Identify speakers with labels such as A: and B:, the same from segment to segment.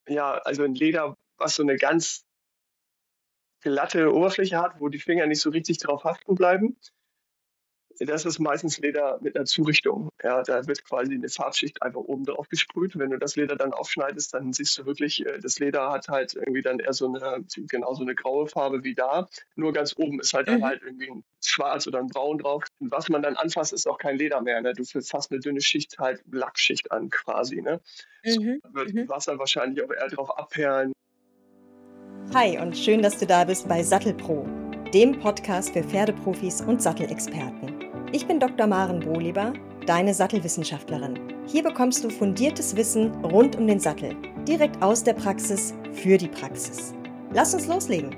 A: ja, also ein Leder, was so eine ganz glatte Oberfläche hat, wo die Finger nicht so richtig drauf haften bleiben. Das ist meistens Leder mit einer Zurichtung. Ja, da wird quasi eine Farbschicht einfach oben drauf gesprüht. Wenn du das Leder dann aufschneidest, dann siehst du wirklich, das Leder hat halt irgendwie dann eher so eine graue Farbe wie da. Nur ganz oben ist halt dann
B: Mhm.
A: halt irgendwie ein Schwarz oder ein Braun drauf. Und was man dann anfasst, ist auch kein Leder mehr. Ne? Du fasst eine dünne Schicht, halt Lackschicht an quasi. Ne? So
B: Mhm.
A: wird
B: Mhm.
A: Wasser wahrscheinlich auch eher drauf abperlen.
B: Hi und schön, dass du da bist bei Sattelpro, dem Podcast für Pferdeprofis und Sattelexperten. Ich bin Dr. Maren Bohleber, deine Sattelwissenschaftlerin. Hier bekommst du fundiertes Wissen rund um den Sattel, direkt aus der Praxis für die Praxis. Lass uns loslegen.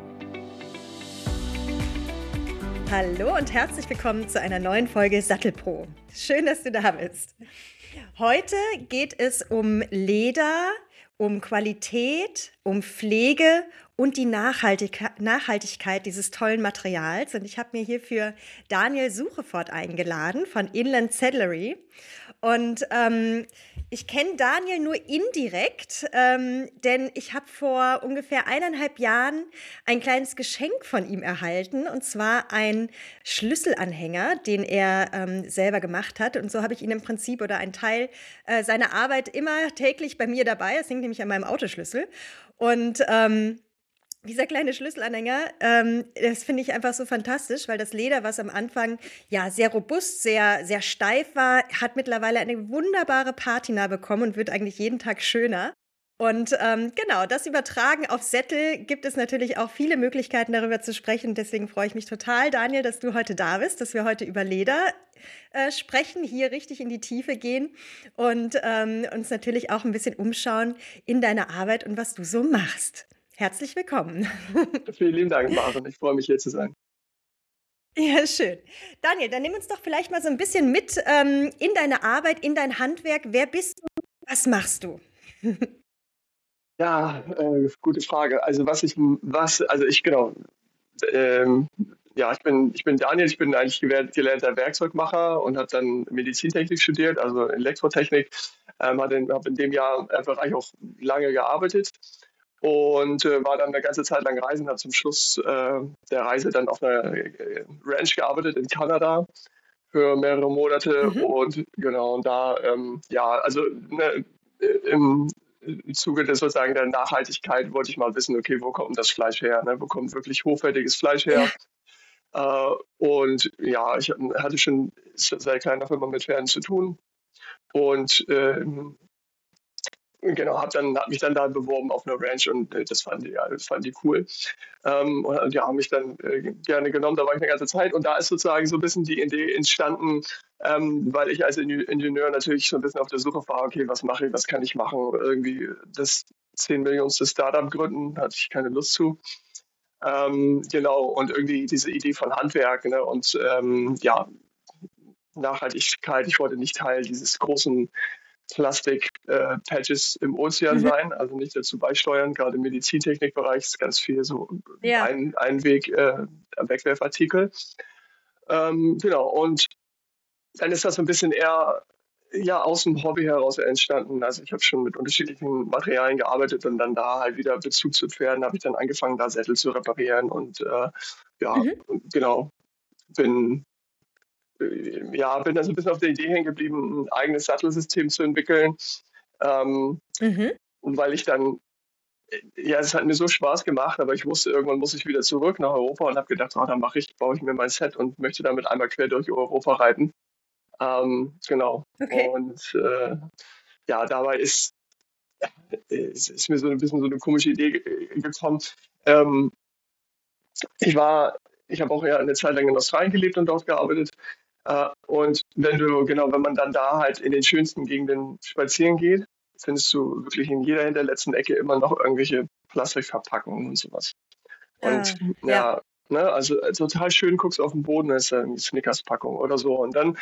B: Hallo und herzlich willkommen zu einer neuen Folge Sattelpro. Schön, dass du da bist. Heute geht es um Leder, um Qualität, um Pflege und die Nachhaltigkeit dieses tollen Materials. Und ich habe mir hierfür Daniel Suchefort eingeladen von Inland Saddlery. Und ich kenne Daniel nur indirekt, denn ich habe vor ungefähr 1,5 Jahren ein kleines Geschenk von ihm erhalten, und zwar ein Schlüsselanhänger, den er selber gemacht hat. Und so habe ich ihn im Prinzip oder einen Teil seiner Arbeit immer täglich bei mir dabei. Das hängt nämlich an meinem Autoschlüssel. Und dieser kleine Schlüsselanhänger, das finde ich einfach so fantastisch, weil das Leder, was am Anfang ja sehr robust, sehr, sehr steif war, hat mittlerweile eine wunderbare Patina bekommen und wird eigentlich jeden Tag schöner. Und genau, das Übertragen auf Sättel gibt es natürlich auch viele Möglichkeiten, darüber zu sprechen. Deswegen freue ich mich total, Daniel, dass du heute da bist, dass wir heute über Leder sprechen, hier richtig in die Tiefe gehen und uns natürlich auch ein bisschen umschauen in deiner Arbeit und was du so machst. Herzlich willkommen.
A: Vielen lieben Dank, Maren. Ich freue mich, hier zu sein.
B: Ja, schön. Daniel, dann nimm uns doch vielleicht mal so ein bisschen mit in deine Arbeit, in dein Handwerk. Wer bist du? Was machst du?
A: Ja, gute Frage. Also ich, genau, ähm, ja, ich bin Daniel, ich bin eigentlich gelernter Werkzeugmacher und habe dann Medizintechnik studiert, also Elektrotechnik. Habe in dem Bereich auch lange gearbeitet und war dann eine ganze Zeit lang reisen, habe zum Schluss der Reise dann auf einer Ranch gearbeitet in Kanada für mehrere Monate
B: Mhm.
A: und genau, und da, ja, also ne, im Zuge des sozusagen der Nachhaltigkeit wollte ich mal wissen, okay, wo kommt das Fleisch her? Ne? Wo kommt wirklich hochwertiges Fleisch her?
B: Ja.
A: Und ja, hatte schon seit kleiner Firma mit Pferden zu tun und genau, hab mich dann da beworben auf einer Ranch und das fanden die cool. Und ja, haben mich dann gerne genommen, da war ich eine ganze Zeit und da ist sozusagen so ein bisschen die Idee entstanden, weil ich als Ingenieur natürlich so ein bisschen auf der Suche war, okay, was mache ich, was kann ich machen? Irgendwie das 10 Millionste Startup gründen, hatte ich keine Lust zu. Genau, und irgendwie diese Idee von Handwerk, ne, und ja, Nachhaltigkeit. Ich wollte nicht Teil dieses großen Plastik-Patches im Ozean
B: Mhm.
A: sein, also nicht dazu beisteuern. Gerade im Medizintechnikbereich ist ganz viel so
B: Ja.
A: Einweg, Wegwerfartikel. Genau, und dann ist das so ein bisschen eher ja, aus dem Hobby heraus entstanden. Also ich habe schon mit unterschiedlichen Materialien gearbeitet und dann da halt wieder Bezug zu Pferden, habe ich dann angefangen, da Sättel zu reparieren und ja,
B: Mhm.
A: genau, bin ja, bin da so ein bisschen auf der Idee hängen geblieben, ein eigenes Sattelsystem zu entwickeln. Ähm,
B: Mhm.
A: und weil ich dann, ja, es hat mir so Spaß gemacht, aber ich wusste, irgendwann muss ich wieder zurück nach Europa und habe gedacht, oh, baue ich mir mein Set und möchte damit einmal quer durch Europa reiten. Genau.
B: Okay.
A: Und ja, dabei ist mir so ein bisschen so eine komische Idee gekommen. Ähm, ich war, ich habe auch ja eine Zeit lang in Australien gelebt und dort gearbeitet. Und wenn man dann da halt in den schönsten Gegenden spazieren geht, findest du wirklich in jeder hinterletzten Ecke immer noch irgendwelche Plastikverpackungen und sowas. Und
B: Ja.
A: ja, ne, also total schön guckst du auf den Boden, da ist da eine Snickers-Packung oder so. Und dann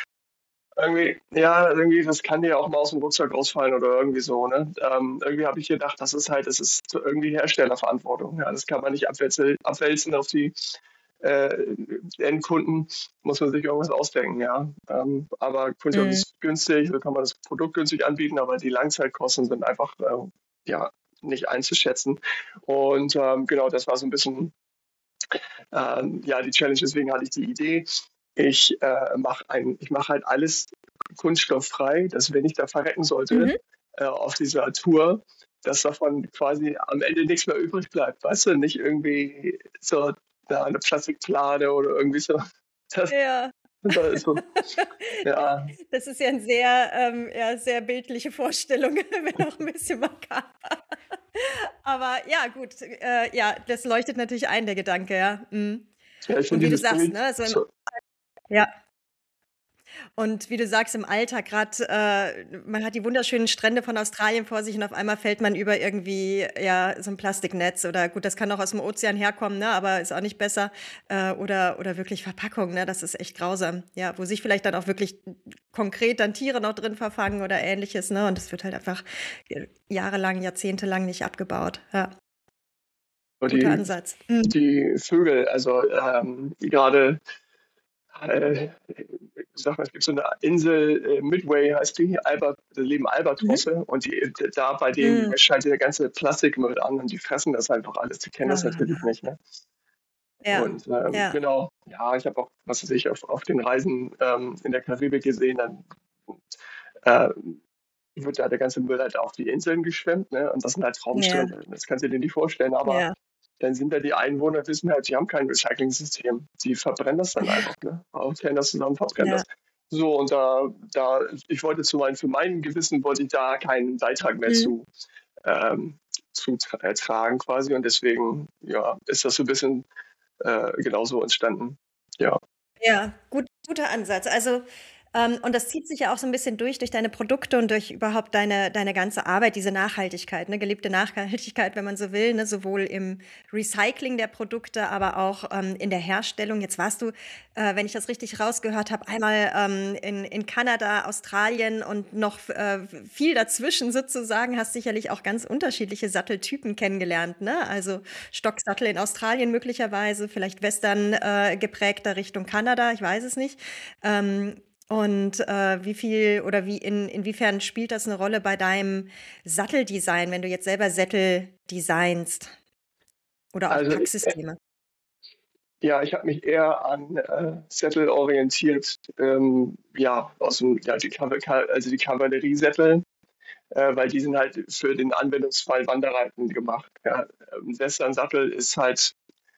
A: irgendwie, das kann dir auch mal aus dem Rucksack rausfallen oder irgendwie so, ne? Irgendwie habe ich gedacht, das ist so irgendwie Herstellerverantwortung. Ja, das kann man nicht abwälzen auf die äh, Endkunden, muss man sich irgendwas ausdenken, ja. Aber Kunststoff
B: Mhm.
A: ist günstig, so kann man das Produkt günstig anbieten, aber die Langzeitkosten sind einfach ja, nicht einzuschätzen. Und genau, das war so ein bisschen die Challenge. Deswegen hatte ich die Idee, ich mache halt alles kunststofffrei, dass wenn ich da verrecken sollte
B: Mhm.
A: auf dieser Tour, dass davon quasi am Ende nichts mehr übrig bleibt, weißt du, nicht irgendwie so eine Plastikplane oder irgendwie so. Das,
B: Ja.
A: das ist so, ja,
B: Das ist ja 'n sehr, ja, sehr bildliche Vorstellung, wenn auch 'n bisschen makaber. Aber ja, gut, ja, das leuchtet natürlich ein, der Gedanke, ja. Mhm.
A: ja, ich
B: Und
A: finde
B: wie du
A: dieses
B: sagst,
A: Bild
B: ne, so im
A: so,
B: ja. Und wie du sagst, im Alltag grad, man hat die wunderschönen Strände von Australien vor sich und auf einmal fällt man über irgendwie, ja, so 'n Plastiknetz oder gut, das kann auch aus'm Ozean herkommen, ne, aber ist auch nicht besser, oder wirklich Verpackung, ne? Das ist echt grausam, ja, wo sich vielleicht dann auch wirklich konkret dann Tiere noch drin verfangen oder Ähnliches, ne? Und das wird halt einfach, jahrelang, jahrzehntelang nicht abgebaut. Ja, guter
A: die,
B: Ansatz. Mhm.
A: die Vögel, also gerade ich sag mal, es gibt so eine Insel, Midway heißt die, da leben
B: Mhm.
A: Albatrosse und da bei denen
B: Mhm.
A: scheint der ganze Plastikmüll an und die fressen das einfach alles. Die kennen das
B: Ah,
A: natürlich nicht, ne?
B: ja,
A: Und
B: ja,
A: genau, ja, ich habe auch, was weiß ich, auf den Reisen in der Karibik gesehen, dann äh, wird da der ganze Müll halt auf die Inseln geschwemmt, ne? Und das sind halt
B: ja,
A: Traumstrände. Das kannst du dir nicht vorstellen, aber
B: ja,
A: dann sind da die Einwohner, wissen halt, sie haben kein Recycling-System. Die verbrennen das dann einfach, ne? Aufkehren das zusammen, verbrennen
B: ja.
A: das. So, und ich wollte für mein Gewissen wollte ich da keinen Beitrag mehr
B: Mhm.
A: ähm, tragen quasi. Und deswegen, ja, ist das so ein bisschen genauso entstanden. Ja.
B: Ja, guter Ansatz. Also, und das zieht sich ja auch so ein bisschen durch deine Produkte und durch überhaupt deine ganze Arbeit, diese Nachhaltigkeit, ne, gelebte Nachhaltigkeit, wenn man so will, ne, sowohl im Recycling der Produkte, aber auch, in der Herstellung. Jetzt warst du, wenn ich das richtig rausgehört habe, einmal, in Kanada, Australien und noch viel dazwischen sozusagen, hast sicherlich auch ganz unterschiedliche Satteltypen kennengelernt, ne? Also, Stocksattel in Australien möglicherweise, vielleicht Western, geprägter Richtung Kanada, ich weiß es nicht. Und, wie viel oder inwiefern spielt das eine Rolle bei deinem Satteldesign, wenn du jetzt selber Sättel designst oder auch
A: Also
B: Packsysteme?
A: ja, ich habe mich eher an Sättel orientiert, ja, also die Kavalleriesättel, weil die sind halt für den Anwendungsfall Wanderreiten gemacht. Ja. Western-Sattel ist halt,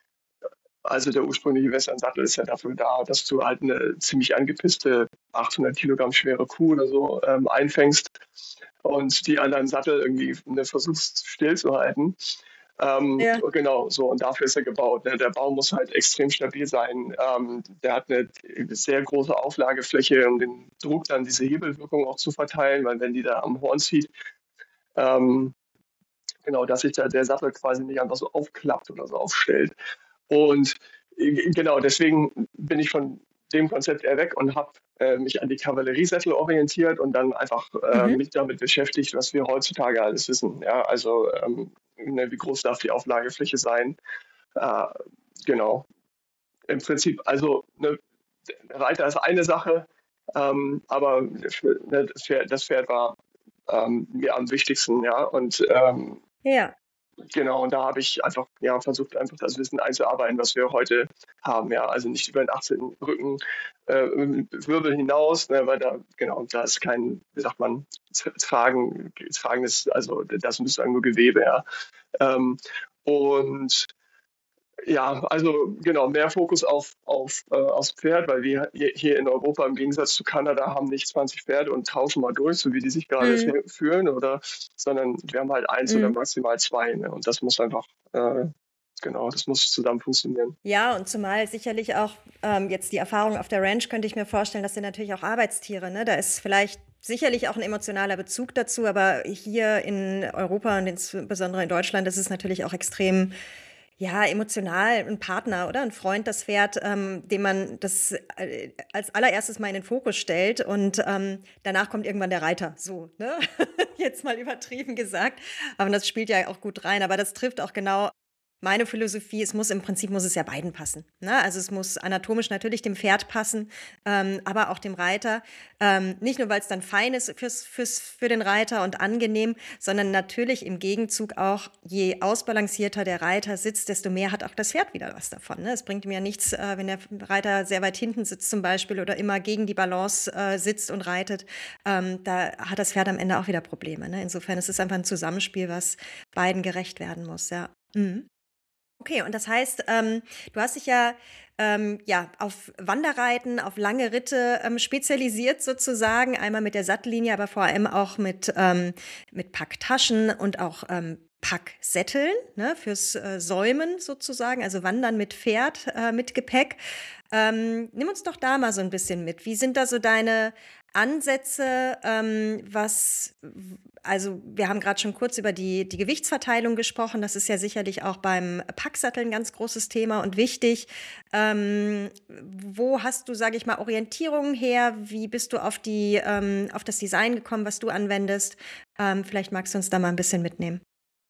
A: also der ursprüngliche Western-Sattel ist ja dafür da, dass du halt eine ziemlich angepisste 800 Kilogramm schwere Kuh oder so einfängst und die an deinem Sattel irgendwie versuchst stillzuhalten.
B: Ja,
A: Genau, so, und dafür ist er gebaut. Ne? Der Baum muss halt extrem stabil sein. Der hat eine sehr große Auflagefläche, um den Druck dann diese Hebelwirkung auch zu verteilen, weil wenn die da am Horn zieht, ähm, genau, dass sich da der Sattel quasi nicht einfach so aufklappt oder so aufstellt. Und genau, deswegen bin ich von dem Konzept eher weg und habe mich an die Kavalleriesättel orientiert und dann einfach
B: mhm.
A: mich damit beschäftigt, was wir heutzutage alles wissen. Ja, also ne, wie groß darf die Auflagefläche sein? Äh, genau, im Prinzip, also ne, der Reiter ist eine Sache, aber ne, das Pferd war mir am wichtigsten, ja. Und
B: Ja,
A: genau, und da habe ich einfach, ja, versucht, einfach das Wissen einzuarbeiten, was wir heute haben, ja. Also nicht über den 18. Rücken Wirbel hinaus, ne, weil da, genau, da ist kein, wie sagt man, tragendes, also das ist sozusagen nur Gewebe, ja. Ähm, und ja, also genau, mehr Fokus aufs Pferd, weil wir hier in Europa im Gegensatz zu Kanada haben nicht 20 Pferde und tauschen mal durch, so wie die sich gerade
B: mhm,
A: fühlen, oder, sondern wir haben halt eins oder
B: mhm.
A: maximal zwei, ne? Und das muss einfach, genau, das muss zusammen funktionieren.
B: Ja, und zumal sicherlich auch, jetzt die Erfahrung auf der Ranch könnte ich mir vorstellen, das sind natürlich auch Arbeitstiere, ne? Da ist vielleicht sicherlich auch ein emotionaler Bezug dazu, aber hier in Europa und insbesondere in Deutschland ist es natürlich auch extrem, ja, emotional 'n Partner oder ein Freund, das Pferd, dem man das, als Allererstes mal in den Fokus stellt und, danach kommt irgendwann der Reiter, so, ne? Jetzt mal übertrieben gesagt, aber das spielt ja auch gut rein. Aber das trifft auch genau meine Philosophie, im Prinzip muss es ja beiden passen. Ne? Also es muss anatomisch natürlich dem Pferd passen, aber auch dem Reiter. Nicht nur, weil es dann fein ist für den Reiter und angenehm, sondern natürlich im Gegenzug auch, je ausbalancierter der Reiter sitzt, desto mehr hat auch das Pferd wieder was davon. Ne? Es bringt ihm ja nichts, wenn der Reiter sehr weit hinten sitzt zum Beispiel oder immer gegen die Balance sitzt und reitet. Da hat das Pferd am Ende auch wieder Probleme. Ne? Insofern ist es einfach ein Zusammenspiel, was beiden gerecht werden muss. Ja. Mhm. Okay, und das heißt, du hast dich ja auf Wanderreiten, auf lange Ritte spezialisiert sozusagen, einmal mit der Sattellinie, aber vor allem auch mit Packtaschen und auch Packsätteln, ne, fürs Säumen sozusagen, also Wandern mit Pferd, mit Gepäck. Nimm uns doch da mal so ein bisschen mit. Wie sind da so deine Ansätze, also wir haben gerade schon kurz über die Gewichtsverteilung gesprochen. Das ist ja sicherlich auch beim Packsattel ein ganz großes Thema und wichtig. Wo hast du, sage ich mal, Orientierungen her? Wie bist du auf das Design gekommen, was du anwendest? Vielleicht magst du uns da mal ein bisschen mitnehmen.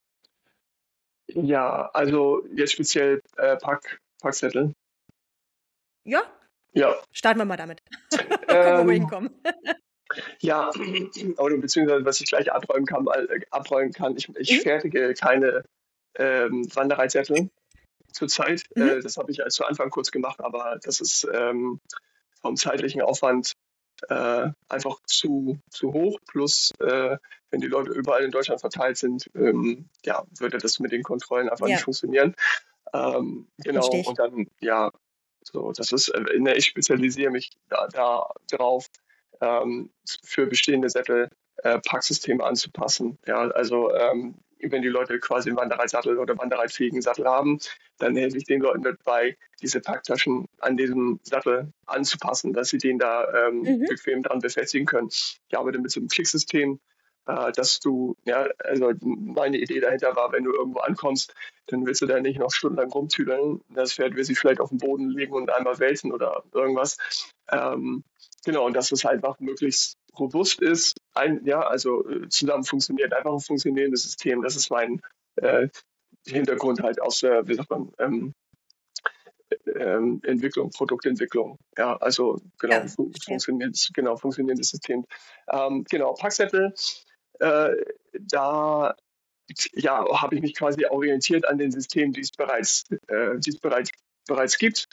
A: Ja, also jetzt speziell Packzettel.
B: Ja,
A: Ja,
B: starten wir mal damit. Gucken, wo wir
A: ähm,
B: hinkommen.
A: ja, oder beziehungsweise was ich gleich abräumen kann. Ich
B: Mhm.
A: fertige keine Wanderreitsättel zurzeit.
B: Mhm.
A: Das habe ich als zu Anfang kurz gemacht, aber das ist vom zeitlichen Aufwand einfach zu hoch. Plus, wenn die Leute überall in Deutschland verteilt sind, ja, würde das mit den Kontrollen einfach nicht
B: Ja,
A: funktionieren. Genau,
B: verstehe ich.
A: und dann, ja, so, das ist, ich spezialisiere mich da drauf, für bestehende Sättel Packsysteme anzupassen. Ja, also wenn die Leute quasi einen Wanderreitsattel oder wanderreitfähigen Sattel haben, dann helfe ich den Leuten dabei, diese Packtaschen an diesem Sattel anzupassen, dass sie den da
B: Mhm.
A: bequem dran befestigen können. Ich arbeite mit so einem Klicksystem, dass du, ja, also meine Idee dahinter war, wenn du irgendwo ankommst, dann willst du da nicht noch stundenlang rumtüdeln. Das Pferd will sich vielleicht auf den Boden legen und einmal wälzen oder irgendwas. Ähm, genau, und dass es einfach möglichst robust ist, also zusammen funktioniert, einfach ein funktionierendes System. Das ist mein Hintergrund halt aus der, wie sagt man, Produktentwicklung. Ja, also genau,
B: Ja, verstehe.
A: funktionierendes System. Genau, Packsättel, äh, da habe ich mich quasi orientiert an den Systemen, die es bereits gibt.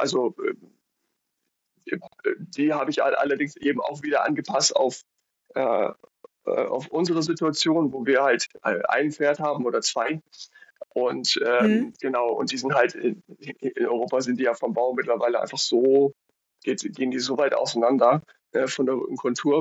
A: Die habe ich allerdings eben auch wieder angepasst äh, auf unsere Situation, wo wir halt ein Pferd haben oder zwei. Und
B: Mhm.
A: genau, und die sind halt in Europa sind die ja vom Bau mittlerweile einfach so, gehen die so weit auseinander von der Rückenkontur,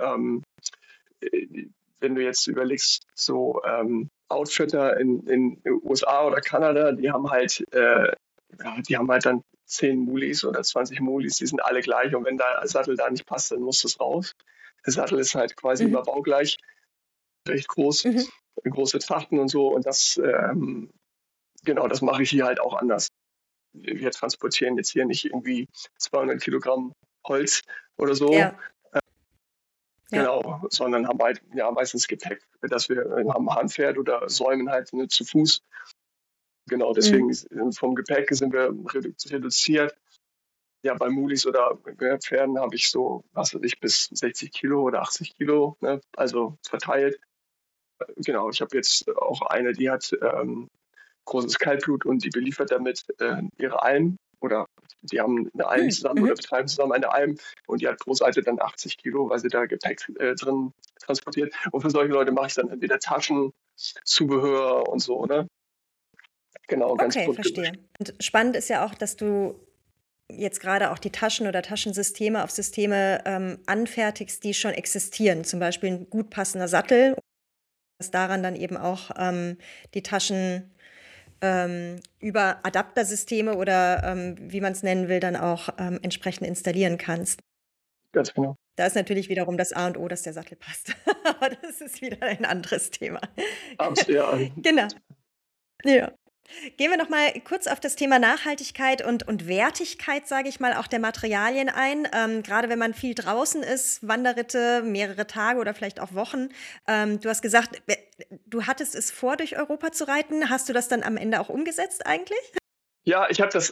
A: äh, wenn du jetzt überlegst, so Outfitter in den USA oder Kanada, die haben halt dann 10 Mulis oder 20 Mulis, die sind alle gleich und wenn der Sattel da nicht passt, dann muss das raus. Der Sattel ist halt quasi
B: Mhm.
A: immer baugleich, recht groß,
B: Mhm.
A: große Trachten und so und genau, das mache ich hier halt auch anders. Wir transportieren jetzt hier nicht irgendwie 200 Kilogramm Holz oder so,
B: Ja, ja.
A: genau, sondern haben halt ja meistens Gepäck, dass wir haben ein Handpferd oder säumen halt zu Fuß. Genau, deswegen
B: Mhm.
A: vom Gepäck sind wir reduziert. Ja, bei Mulis oder Pferden habe ich so, was weiß ich, bis 60 Kilo oder 80 Kilo, ne? Also verteilt. Genau, ich habe jetzt auch eine, die hat großes Kaltblut und die beliefert damit ihre Alm oder die haben eine Alm
B: Mhm.
A: zusammen oder
B: Mhm.
A: betreiben zusammen eine Alm und die hat pro Seite dann 80 Kilo, weil sie da Gepäck drin transportiert. Und für solche Leute mache ich dann entweder Taschen, Zubehör und so, ne? Genau, ganz
B: Okay,
A: bunt gemischt.
B: verstehe. Und spannend ist ja auch, dass du jetzt gerade auch die Taschen oder Taschensysteme auf Systeme anfertigst, die schon existieren. Zum Beispiel ein gut passender Sattel, dass daran dann eben auch die Taschen über Adaptersysteme oder wie man es nennen will, dann auch entsprechend installieren kannst.
A: Ganz genau.
B: Da ist natürlich wiederum das A und O, dass der Sattel passt. Aber das ist wieder ein anderes Thema.
A: Ja,
B: Genau. Ja. Gehen wir noch mal kurz auf das Thema Nachhaltigkeit und Wertigkeit, sage ich mal, auch der Materialien ein. Gerade wenn man viel draußen ist, Wanderritte, mehrere Tage oder vielleicht auch Wochen. Du hast gesagt, du hattest es vor, durch Europa zu reiten. Hast du das dann am Ende auch umgesetzt eigentlich?
A: Ja,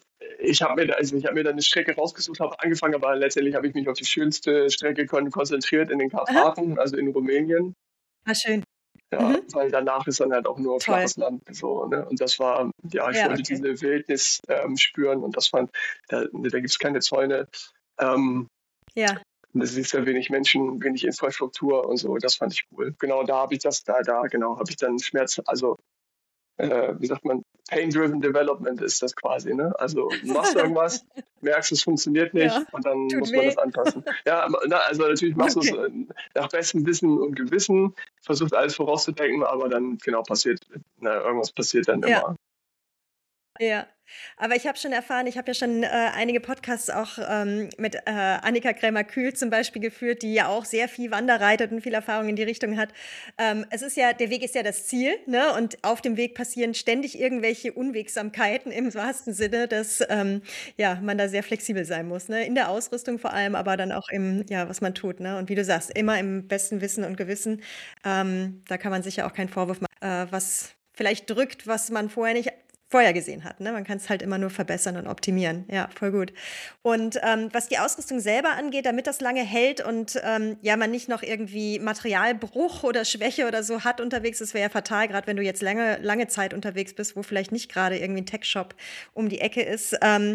A: ich habe mir dann eine Strecke rausgesucht, habe angefangen, aber letztendlich habe ich mich auf die schönste Strecke konzentriert in den
B: Aha.
A: Karpaten, also in Rumänien.
B: Ah, schön.
A: Ja,
B: Mhm.
A: weil danach ist dann halt auch nur
B: Toll.
A: flaches Land so, ne? Und das war, ja, ich
B: Ja,
A: wollte
B: okay.
A: diese Wildnis spüren und da gibt's keine Zäune. Ähm,
B: Ja.
A: Da siehst ja wenig Menschen, wenig Infrastruktur und so. Das fand ich cool. Genau, da habe ich genau, habe ich dann Schmerz, also wie sagt man, Pain-Driven Development ist das quasi, ne? Also machst du irgendwas, merkst, es funktioniert nicht
B: Ja,
A: und dann
B: tut
A: muss man
B: weh.
A: das anpassen. Ja, also natürlich machst du es
B: Okay.
A: nach bestem Wissen und Gewissen, versuchst alles vorauszudenken, aber dann genau irgendwas passiert dann
B: Ja.
A: immer.
B: Ja, aber ich habe schon erfahren, ich habe ja schon einige Podcasts auch mit Annika Krämer-Kühl zum Beispiel geführt, die ja auch sehr viel Wanderreitet und viel Erfahrung in die Richtung hat. Es ist ja, der Weg ist ja das Ziel, ne? Und auf dem Weg passieren ständig irgendwelche Unwegsamkeiten im wahrsten Sinne, dass ja, man da sehr flexibel sein muss, ne? In der Ausrüstung vor allem, aber dann auch im, ja, was man tut, ne? Und wie du sagst, immer im besten Wissen und Gewissen. Da kann man sich ja auch keinen Vorwurf machen, was vielleicht drückt, was man vorher gesehen hat. Ne? Man kann es halt immer nur verbessern und optimieren. Ja, voll gut. Und was die Ausrüstung selber angeht, damit das lange hält und ja, man nicht noch irgendwie Materialbruch oder Schwäche oder so hat unterwegs, das wäre ja fatal, gerade wenn du jetzt lange Zeit unterwegs bist, wo vielleicht nicht gerade irgendwie ein Tech-Shop um die Ecke ist.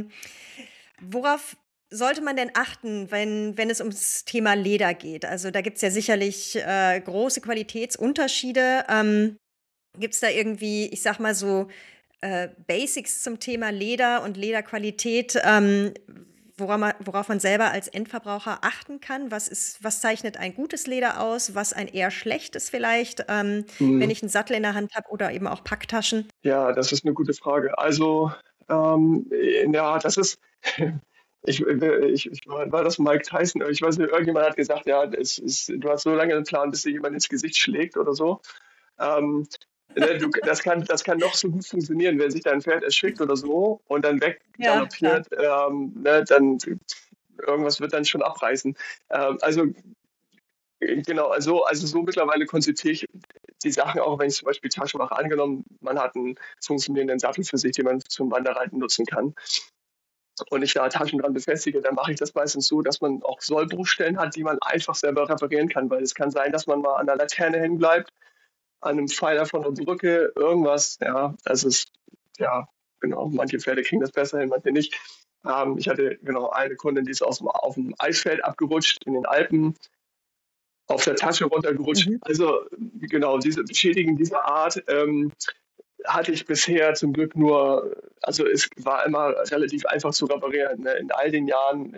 B: Worauf sollte man denn achten, wenn es ums Thema Leder geht? Also da gibt es ja sicherlich große Qualitätsunterschiede. Gibt es da irgendwie, ich sag mal so, Basics zum Thema Leder und Lederqualität, worauf man selber als Endverbraucher achten kann? Was zeichnet ein gutes Leder aus? Was ein eher schlechtes vielleicht, wenn
A: Hm.
B: ich einen Sattel in der Hand habe oder eben auch Packtaschen?
A: Ja, das ist eine gute Frage. Also, ja, das ist war das Mike Tyson? Ich weiß nicht, irgendjemand hat gesagt, ja, du hast so lange einen Plan, bis dir jemand ins Gesicht schlägt oder so. Ähm, ne, das kann noch so gut funktionieren, wenn sich dein Pferd erschrickt oder so und dann
B: Ja, klar.
A: weggaloppiert, ne, dann irgendwas wird dann schon abreißen. Also genau, also so mittlerweile konzipiere ich die Sachen auch, wenn ich zum Beispiel Taschen mache. Angenommen, man hat einen funktionierenden Sattel für sich, den man zum Wanderreiten nutzen kann und ich da Taschen dran befestige, dann mache ich das meistens so, dass man auch Sollbruchstellen hat, die man einfach selber reparieren kann, weil es kann sein, dass man mal an der Laterne hängen bleibt, an einem Pfeiler von der Brücke, irgendwas. Ja, das ist, ja, genau, manche Pferde kriegen das besser hin, manche nicht. Ich hatte genau eine Kundin, die ist auf dem Eisfeld abgerutscht in den Alpen, auf der Tasche runtergerutscht.
B: Mhm.
A: Also genau, diese Beschädigungen dieser Art hatte ich bisher zum Glück nur, also es war immer relativ einfach zu reparieren. Ne? In all den Jahren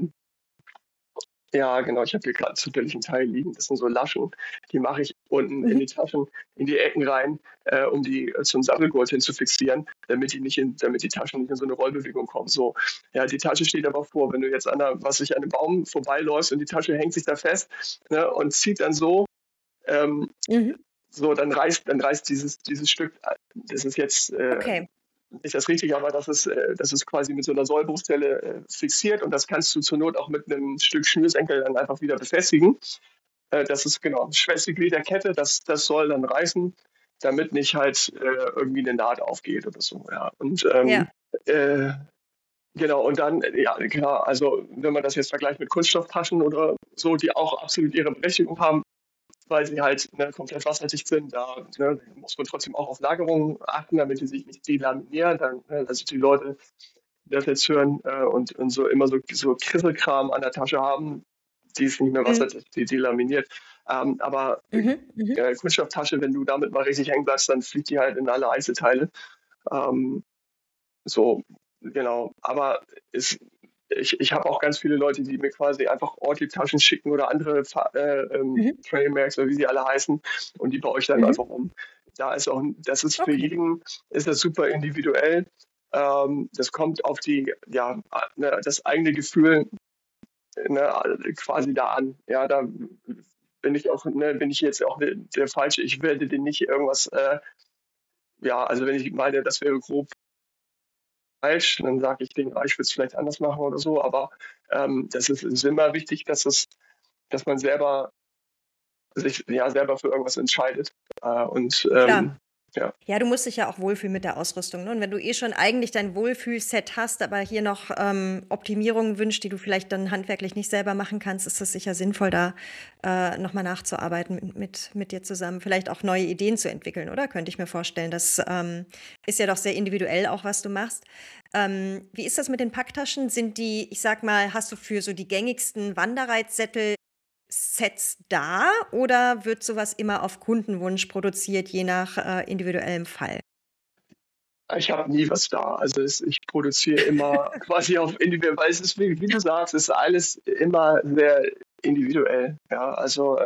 A: ja, genau. Ich habe hier gerade zufällig einen Teil liegen. Das sind so Laschen. Die mache ich unten in die
B: Mhm.
A: Taschen, in die Ecken rein, um die zum Sattelgurt hin zu fixieren, damit die Taschen nicht in so eine Rollbewegung kommen. So, ja, die Tasche steht aber vor. Wenn du jetzt an einem Baum vorbeiläufst und die Tasche hängt sich da fest, ne, und zieht dann ähm,
B: Mhm.
A: dann reißt dieses Stück, das ist jetzt
B: Okay.
A: nicht das Richtige, aber das ist quasi mit so einer Sollbruchstelle fixiert und das kannst du zur Not auch mit einem Stück Schnürsenkel dann einfach wieder befestigen. Das ist genau das schwächste Glied der Kette, das soll dann reißen, damit nicht halt irgendwie eine Naht aufgeht oder so. Ja. Und
B: Ja.
A: äh, genau, und dann, ja, klar, also wenn man das jetzt vergleicht mit Kunststofftaschen oder so, die auch absolut ihre Berechtigung haben, weil sie halt, ne, komplett wasserdicht sind. Da, ne, muss man trotzdem auch auf Lagerung achten, damit die sich nicht delaminieren. Dann, ne, also die Leute, die das jetzt hören und so immer so Krisselkram an der Tasche haben, die ist nicht mehr
B: Mhm.
A: wasserdicht, die delaminiert. Aber
B: Mhm. Mhm.
A: Kunststofftasche, wenn du damit mal richtig hängen bleibst, dann fliegt die halt in alle Einzelteile. Ähm, so, genau. Aber ich habe auch ganz viele Leute, die mir quasi einfach Ortlieb-Taschen schicken oder andere
B: Mhm.
A: Trailmax oder wie sie alle heißen und die baue ich dann
B: Mhm.
A: einfach um. Das ist für
B: Okay.
A: jeden, ist das super individuell. Das kommt auf das eigene Gefühl, ne, quasi da an. Ja, da bin ich jetzt auch der Falsche. Ich werde dir nicht irgendwas ja, also wenn ich meine, das wäre grob falsch, dann sage ich denen, ich würde es vielleicht anders machen oder so, aber das ist immer wichtig, dass man sich selber für irgendwas entscheidet. Und
B: Klar.
A: ja.
B: Ja, du musst dich ja auch wohlfühlen mit der Ausrüstung. Ne? Und wenn du schon eigentlich dein Wohlfühlset hast, aber hier noch Optimierungen wünschst, die du vielleicht dann handwerklich nicht selber machen kannst, ist das sicher sinnvoll, da nochmal nachzuarbeiten mit dir zusammen. Vielleicht auch neue Ideen zu entwickeln, oder? Könnte ich mir vorstellen. Das ist ja doch sehr individuell auch, was du machst. Wie ist das mit den Packtaschen? Sind die, ich sag mal, hast du für so die gängigsten Wanderreitsättel Sets da oder wird sowas immer auf Kundenwunsch produziert, je nach individuellem Fall?
A: Ich habe nie was da. Also ich produziere immer quasi auf individuell, weil es ist, wie du sagst, es ist alles immer sehr individuell. Ja, also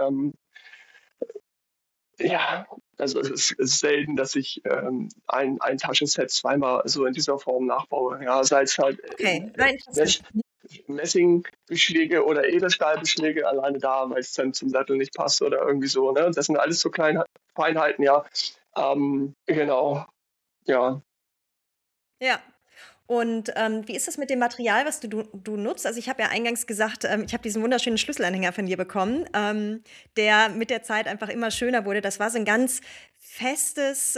A: ja, also es ist selten, dass ich ein Taschenset zweimal so in dieser Form nachbaue. Ja, sei es halt
B: Okay, na interessant.
A: Messingbeschläge oder Edelstahlbeschläge alleine da, weil es dann zum Sattel nicht passt oder irgendwie so. Ne? Das sind alles so kleine Feinheiten, ja. Genau, ja.
B: Ja. Und wie ist das mit dem Material, was du nutzt? Also ich habe ja eingangs gesagt, ich habe diesen wunderschönen Schlüsselanhänger von dir bekommen, der mit der Zeit einfach immer schöner wurde. Das war so ein ganz festes,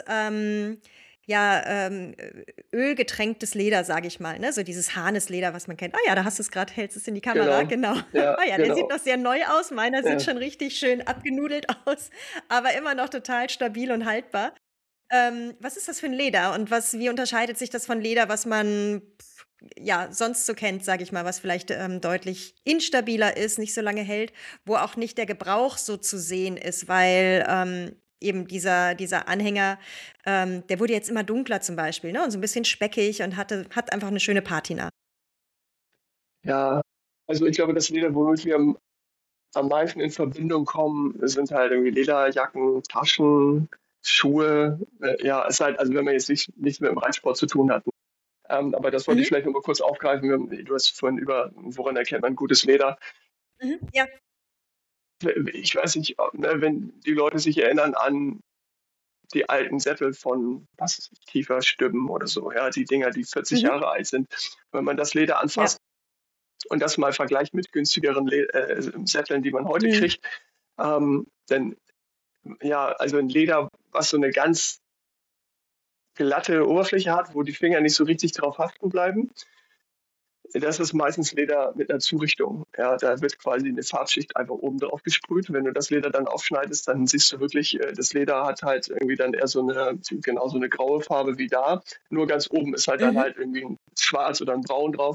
B: ja, ölgetränktes Leder, sage ich mal. Ne? So dieses Harnesleder, was man kennt. Ah ja, da hast du es gerade, hältst es in die Kamera,
A: Genau.
B: genau.
A: Ja,
B: Ah ja, der sieht
A: genau.
B: noch sehr neu aus. Meiner sieht
A: Ja.
B: schon richtig schön abgenudelt aus, aber immer noch total stabil und haltbar. Was ist das für ein Leder und wie unterscheidet sich das von Leder, was man ja sonst so kennt, sage ich mal, was vielleicht deutlich instabiler ist, nicht so lange hält, wo auch nicht der Gebrauch so zu sehen ist, weil eben dieser Anhänger, der wurde jetzt immer dunkler zum Beispiel, ne? Und so ein bisschen speckig und hat einfach eine schöne Patina.
A: Ja, also ich glaube, das Leder, womit wir am meisten in Verbindung kommen, sind halt irgendwie Lederjacken, Taschen, Schuhe. Ja, ist halt, also wenn man jetzt nichts mit dem Reitsport zu tun hat. Aber das wollte ich
B: Mhm.
A: vielleicht noch mal kurz aufgreifen. Du hast vorhin woran erkennt man gutes Leder?
B: Mhm. Ja.
A: Ich weiß nicht, ne, wenn die Leute sich erinnern an die alten Sättel von, was ist das, Kieferstübben oder so, ja, die Dinger, die 40
B: Mhm.
A: Jahre alt sind. Wenn man das Leder
B: Ja.
A: anfasst und das mal vergleicht mit günstigeren Sätteln, die man heute
B: Mhm.
A: kriegt, dann, ja, also ein Leder, was so eine ganz glatte Oberfläche hat, wo die Finger nicht so richtig drauf haften bleiben, das ist meistens Leder mit einer Zurichtung. Ja, da wird quasi eine Farbschicht einfach oben drauf gesprüht. Wenn du das Leder dann aufschneidest, dann siehst du wirklich, das Leder hat halt irgendwie dann eher genau so eine graue Farbe wie da. Nur ganz oben ist halt dann
B: Mhm.
A: halt irgendwie ein Schwarz oder ein Braun drauf.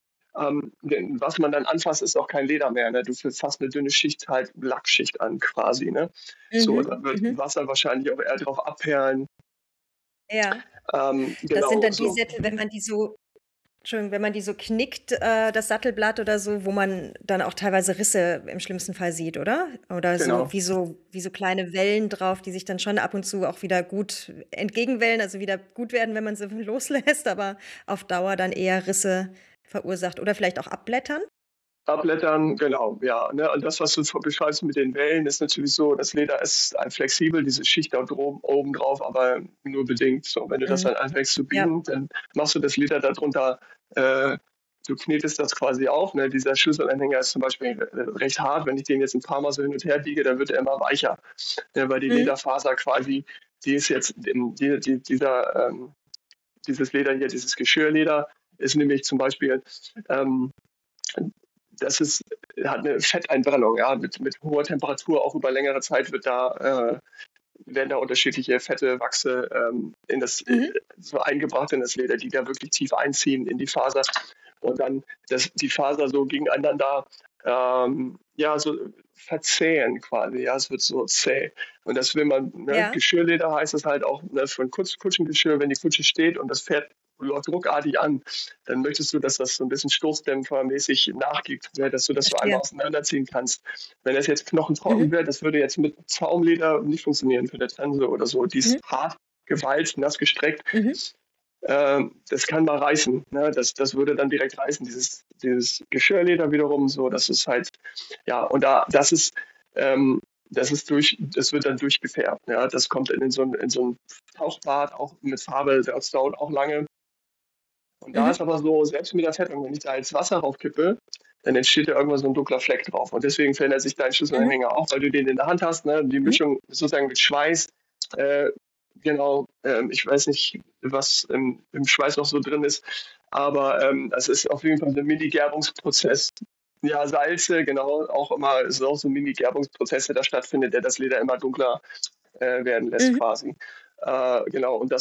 A: Was man dann anfasst, ist auch kein Leder mehr. Ne? Du fasst eine dünne Schicht, halt Lackschicht an quasi. Ne? So,
B: Mhm.
A: da wird
B: Mhm.
A: Wasser wahrscheinlich auch eher drauf abperlen.
B: Ja. Das sind
A: Genau,
B: dann die
A: so.
B: Sättel, wenn man die so Entschuldigung, wenn man die so knickt, das Sattelblatt oder so, wo man dann auch teilweise Risse im schlimmsten Fall sieht, oder? Oder
A: Genau.
B: wie so kleine Wellen drauf, die sich dann schon ab und zu auch wieder gut entgegenwellen, also wieder gut werden, wenn man sie loslässt, aber auf Dauer dann eher Risse verursacht oder vielleicht auch abblättern.
A: Abblättern, genau, ja. Ne? Und das, was du beschreibst mit den Wellen, ist natürlich so, das Leder ist flexibel, diese Schicht da oben drauf, aber nur bedingt. So, wenn du das
B: Mhm.
A: dann anfängst zu
B: Ja.
A: biegen, dann machst du das Leder darunter, du knetest das quasi auf. Ne? Dieser Schlüsselanhänger ist zum Beispiel recht hart. Wenn ich den jetzt ein paar Mal so hin und her biege, dann wird er immer weicher. Ne? Weil die
B: Mhm.
A: Lederfaser quasi, die ist jetzt, dieses Leder hier, dieses Geschirrleder, ist nämlich zum Beispiel ähm, das hat eine Fetteinbrennung, ja, mit hoher Temperatur, auch über längere Zeit werden da unterschiedliche Fette, Wachse
B: Mhm.
A: so eingebracht in das Leder, die da wirklich tief einziehen in die Faser und dann die Faser so gegeneinander ja, so verzähen quasi, ja, es wird so zäh. Und das will man, ne,
B: Ja.
A: Geschirrleder heißt es halt auch, ne, für ein Kutschengeschirr, wenn die Kutsche steht und das Pferd läuft ruckartig an, dann möchtest du, dass das so ein bisschen stoßdämpfermäßig nachgibt, ne, dass du das so einmal
B: Verstehe.
A: auseinanderziehen kannst. Wenn das jetzt knochentrocken
B: Mhm.
A: wäre, das würde jetzt mit Zaumleder nicht funktionieren für eine Trense oder so. Die ist
B: Mhm.
A: hart, gewalzt, nass gestreckt.
B: Mhm.
A: Das kann mal reißen. Ne? Das würde dann direkt reißen. Dieses Geschirrleder wiederum, so, das ist halt, ja, und das ist, ähm, das wird dann durchgefärbt. Ja, das kommt in so ein Tauchbad, auch mit Farbe, das dauert auch lange. Und da ist
B: Mhm.
A: aber so, selbst mit der Fettung, wenn ich da jetzt Wasser draufkippe, dann entsteht da irgendwann so ein dunkler Fleck drauf. Und deswegen verändert sich dein
B: Mhm.
A: Schlüsselanhänger auch, weil du den in der Hand hast, ne? Die
B: Mhm.
A: Mischung sozusagen mit Schweiß. Äh, genau, ich weiß nicht, was im Schweiß noch so drin ist, aber das ist auf jeden Fall so ein Mini-Gerbungsprozess. Ja, Salze, genau, auch immer, es ist auch so ein Mini-Gerbungsprozess, der da stattfindet, der das Leder immer dunkler werden lässt
B: Mhm.
A: quasi. Genau, und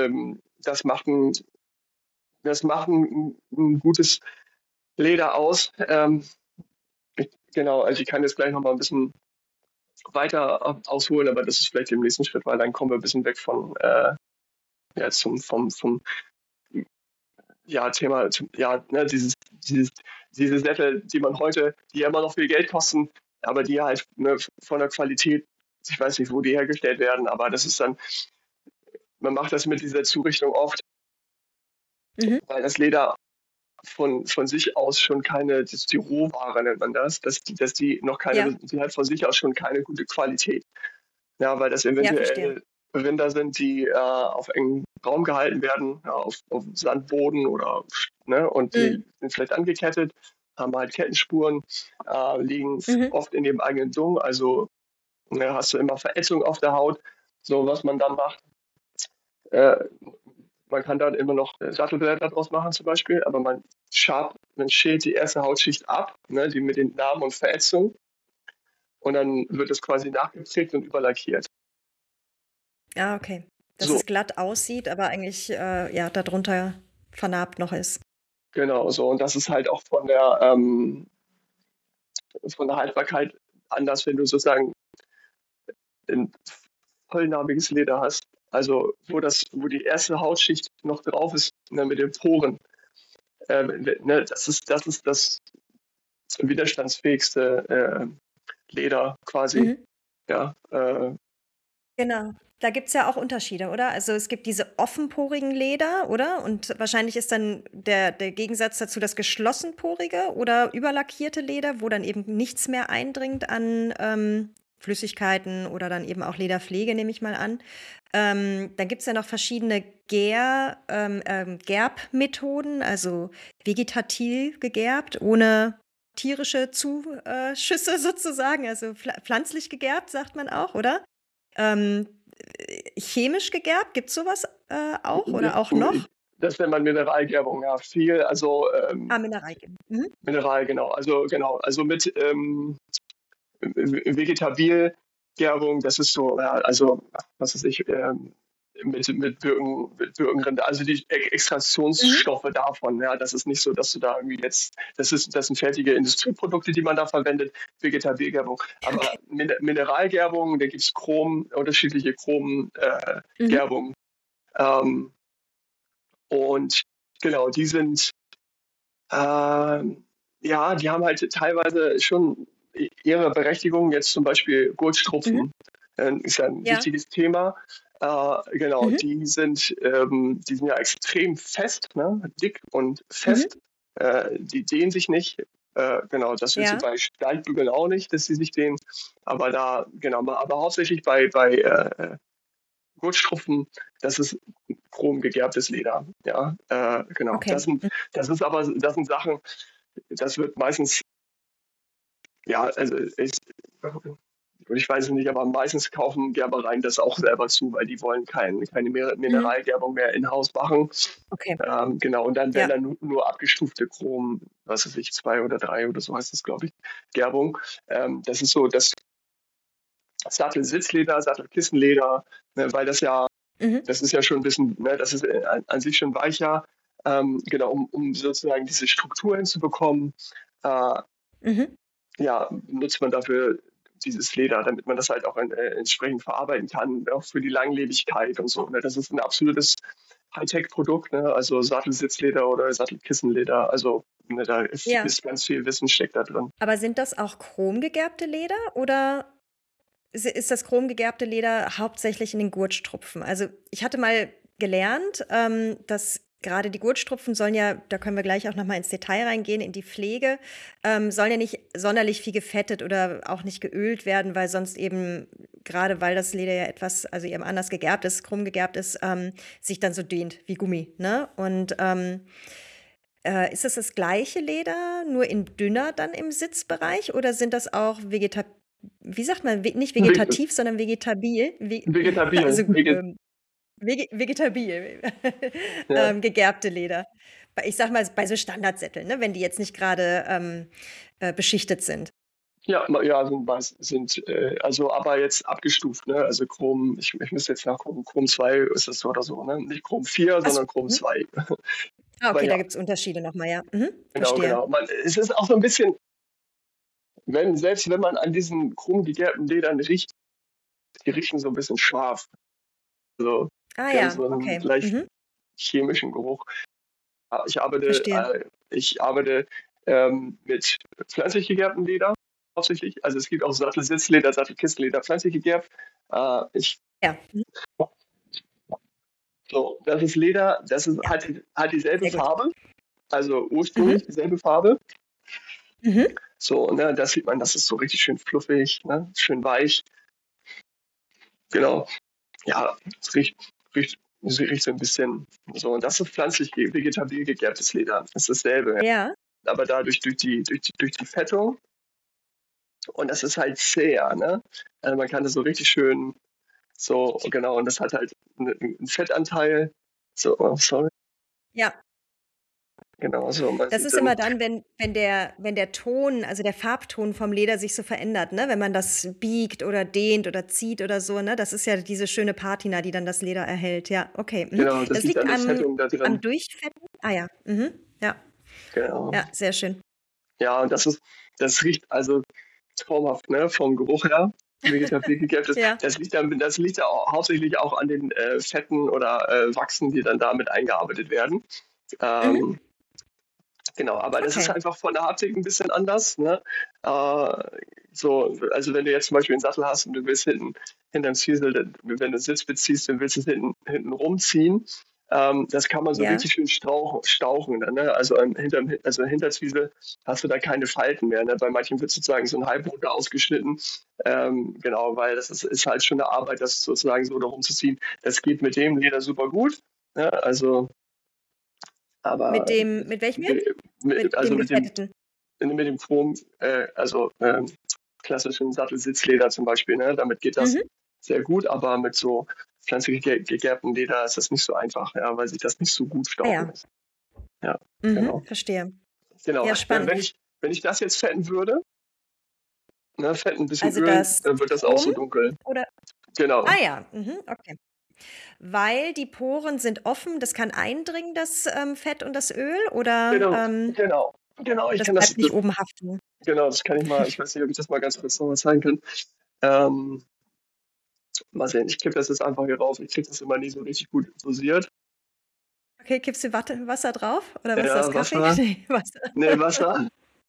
A: das macht ein gutes Leder aus. Genau, also ich kann jetzt gleich noch mal ein bisschen weiter ausholen, aber das ist vielleicht im nächsten Schritt, weil dann kommen wir ein bisschen weg von ja, vom ja, Thema, ja, ne, diese Sättel, die man heute, die ja immer noch viel Geld kosten, aber die halt ne, von der Qualität, ich weiß nicht, wo die hergestellt werden, aber das ist dann, man macht das mit dieser Zurichtung oft,
B: Mhm.
A: weil das Leder von sich aus schon keine, das ist die Rohware nennt man das, dass die noch
B: Ja,
A: keine, die hat von sich aus schon keine gute Qualität. Ja, weil das
B: ja, verstehe.
A: eventuell Rinder sind, die auf engem Raum gehalten werden, ja, auf Sandboden oder ne, und
B: Mhm.
A: die sind vielleicht angekettet, haben halt Kettenspuren, liegen
B: Mhm.
A: oft in dem eigenen Dung, also ne, hast du immer Verätzung auf der Haut. So, was man dann macht, äh, man kann dann immer noch Sattelblätter draus machen zum Beispiel, aber man schält die erste Hautschicht ab, ne, die mit den Narben und Verätzungen, und dann wird es quasi nachgeprägt und überlackiert.
B: Ah, okay. Dass
A: So,
B: es glatt aussieht, aber eigentlich ja darunter vernarbt noch ist.
A: genau so. Und das ist halt auch von der Haltbarkeit anders, wenn du sozusagen ein vollnarbiges Leder hast. Also wo die erste Hautschicht noch drauf ist, ne, mit den Poren. Ne, das ist das widerstandsfähigste Leder quasi.
B: Mhm.
A: Ja,
B: Genau. Da gibt es ja auch Unterschiede, oder? Also es gibt diese offenporigen Leder, oder? Und wahrscheinlich ist dann der Gegensatz dazu das geschlossenporige oder überlackierte Leder, wo dann eben nichts mehr eindringt an Flüssigkeiten oder dann eben auch Lederpflege, nehme ich mal an. Dann gibt es ja noch verschiedene Gerbmethoden, also vegetativ gegerbt, ohne tierische Zuschüsse sozusagen, also pflanzlich gegerbt, sagt man auch, oder? Ähm, chemisch gegerbt, gibt es sowas auch oder auch noch?
A: das nennt man Mineralgerbung, ja, viel, also
B: Ah, Mineralien. Mhm.
A: Mineral, genau, also mit Vegetabilgerbung, das ist so, ja, also, was weiß ich, mit Birkenrinde, also die
B: Mhm.
A: Extraktionsstoffe davon, ja, das ist nicht so, dass du da irgendwie jetzt, das sind fertige Industrieprodukte, die man da verwendet, Vegetabilgerbung,
B: Okay.
A: aber Mineralgerbung, da gibt es unterschiedliche
B: Mhm.
A: Chrom-Gerbungen ähm, und genau, die sind ja, die haben halt teilweise schon ihre Berechtigung. Jetzt zum Beispiel
B: Mhm.
A: Gurtstrupfen ist ja ein
B: Ja.
A: wichtiges Thema. Genau,
B: Mhm.
A: die sind ja extrem fest, ne? Dick und
B: Mhm.
A: fest. Die dehnen sich nicht. Genau, das willst du
B: Ja.
A: bei Steigbügeln auch nicht, dass sie sich dehnen. Aber genau, aber hauptsächlich bei Gurtstrupfen, das ist chromgegerbtes Leder. Ja, genau.
B: Okay. Mhm.
A: Das sind Sachen, das wird meistens, ja, also ich weiß es nicht, aber meistens kaufen Gerbereien das auch selber zu, weil die wollen keine
B: Mhm.
A: Mineralgerbung mehr in-house machen.
B: Okay.
A: Genau, und dann werden
B: Ja.
A: dann nur abgestufte Chrom, was weiß ich, 2 oder 3 oder so heißt das, glaube ich, Gerbung. Das ist so das Sattelsitzleder, Sattelkissenleder, ne, weil
B: Mhm.
A: das ist ja schon ein bisschen, ne, das ist an sich schon weicher, genau, um sozusagen diese Struktur hinzubekommen. Äh,
B: Mhm.
A: ja, nutzt man dafür dieses Leder, damit man das halt auch entsprechend verarbeiten kann, auch für die Langlebigkeit und so. Ne? Das ist ein absolutes Hightech-Produkt, ne? Also Sattelsitzleder oder Sattelkissenleder. Also ne,
B: Ja.
A: ist ganz viel Wissen steckt da drin.
B: Aber sind das auch chromgegerbte Leder oder ist das chromgegerbte Leder hauptsächlich in den Gurtstrupfen? Also ich hatte mal gelernt, dass gerade die Gurtstrupfen sollen ja, da können wir gleich auch nochmal ins Detail reingehen, in die Pflege, sollen ja nicht sonderlich viel gefettet oder auch nicht geölt werden, weil sonst eben, gerade weil das Leder ja etwas, also eben anders gegerbt ist, krumm gegerbt ist, sich dann so dehnt wie Gummi, ne? Und ist das gleiche Leder, nur in dünner dann im Sitzbereich oder sind das auch wie sagt man, nicht
A: Ve-
B: vegetativ, sondern vegetabil,
A: Vegetabil.
B: also vegetabil,
A: Ja.
B: gegerbte Leder. Ich sag mal, bei so Standardsätteln, ne, wenn die jetzt nicht gerade beschichtet sind.
A: Ja, ja, also aber jetzt abgestuft, ne? Also Chrom, ich müsste jetzt nachgucken, Chrom 2 ist es so oder so, ne? Nicht Chrom 4,
B: Achso,
A: sondern Chrom 2. Aber
B: okay, da
A: ja,
B: gibt es Unterschiede nochmal, ja. Mhm,
A: genau,
B: verstehe.
A: genau. Es ist auch so ein bisschen, selbst wenn man an diesen chrom gegerbten Ledern riecht, die riechen so ein bisschen scharf. Also
B: Ah
A: die haben
B: ja,
A: so einen
B: okay.
A: leicht
B: Mhm,
A: chemischen Geruch. Ich arbeite,
B: verstehe.
A: ich arbeite mit pflanzlich gegerbtem Leder hauptsächlich. Also es gibt auch Sattelsitzleder, Sattelkissenleder, pflanzlich gegerbt. Ich
B: Ja,
A: So, das ist Leder,
B: ja,
A: hat dieselbe
B: sehr gut.
A: Farbe, also
B: Mhm,
A: ursprünglich dieselbe Farbe.
B: mhm.
A: So, ne, da sieht man, das ist so richtig schön fluffig, ne, schön weich. Genau. Ja, es riecht so ein bisschen so. Und das ist pflanzlich vegetabil gegerbtes Leder. Das ist dasselbe. Ja.
B: Ja,
A: Aber dadurch durch die Fettung. Und das ist halt zäher, ne? Also man kann das so richtig schön, so, genau, und das hat halt einen Fettanteil. So, oh, sorry.
B: ja.
A: Genau, so, man
B: Das
A: sieht
B: ist
A: dann,
B: immer dann, wenn der Ton, also der Farbton vom Leder sich so verändert, ne? Wenn man das biegt oder dehnt oder zieht oder so, ne? Das ist ja diese schöne Patina, die dann das Leder erhält. Ja, okay. Mhm.
A: genau, das
B: Das
A: liegt
B: liegt
A: an der Fettung da
B: am
A: drin.
B: Durchfetten. Ah ja, mhm. Ja,
A: Genau.
B: ja, sehr schön.
A: Ja, und das riecht also traumhaft, ne, vom Geruch her. Vegetativ gegerbtes.
B: Ja,
A: Das liegt ja auch, hauptsächlich auch an den Fetten oder Wachsen, die dann damit eingearbeitet werden.
B: mhm.
A: Ähm, genau, aber das ist
B: Okay.
A: einfach von der Haptik ein bisschen anders. Ne? So, also wenn du jetzt zum Beispiel einen Sattel hast und du willst hinterm Ziesel, wenn du einen Sitz beziehst, dann willst du es hinten rumziehen. Das kann man so
B: Ja,
A: richtig schön stauchen. Dann, ne? Also also Hinterzwiesel hast du da keine Falten mehr. Ne? Bei manchen wird sozusagen so ein Halbrunde ausgeschnitten. Genau, weil ist halt schon eine Arbeit, das sozusagen so da rumzuziehen. Das geht mit dem Leder super gut. Ne? Also, aber
B: mit welchem jetzt?
A: also
B: Dem gefetteten.
A: mit dem Chrom, also klassischen Sattelsitzleder zum Beispiel, ne? Damit geht das
B: Mhm.
A: sehr gut, aber mit so pflanzlich gegerbtem Leder ist das nicht so einfach, ja, weil sich das nicht so gut
B: Ah
A: stauchen
B: ja,
A: lässt. Ja,
B: mhm.
A: genau.
B: Verstehe.
A: Genau.
B: Ja, spannend.
A: Wenn ich das jetzt fetten würde, ne, fetten ein bisschen
B: Also
A: ölen,
B: das
A: dann wird das auch so
B: Chrom
A: dunkel.
B: oder? Ah
A: Genau.
B: ja, mhm, okay. Weil die Poren sind offen, das kann eindringen, das Fett und das Öl, oder
A: Genau. Genau. Genau, ich
B: das
A: kann
B: bleibt nicht oben haften?
A: genau, das kann ich mal, ich weiß nicht, ob ich das mal ganz kurz nochmal zeigen kann. Ähm, Mal sehen, ich kippe das jetzt einfach hier rauf. Ich kriege das immer nie so richtig gut dosiert.
B: Okay, kippst du Wasser drauf? Oder was ist das?
A: Ja,
B: Kaffee?
A: Wasser.
B: Nee, Wasser.
A: Ne, Wasser.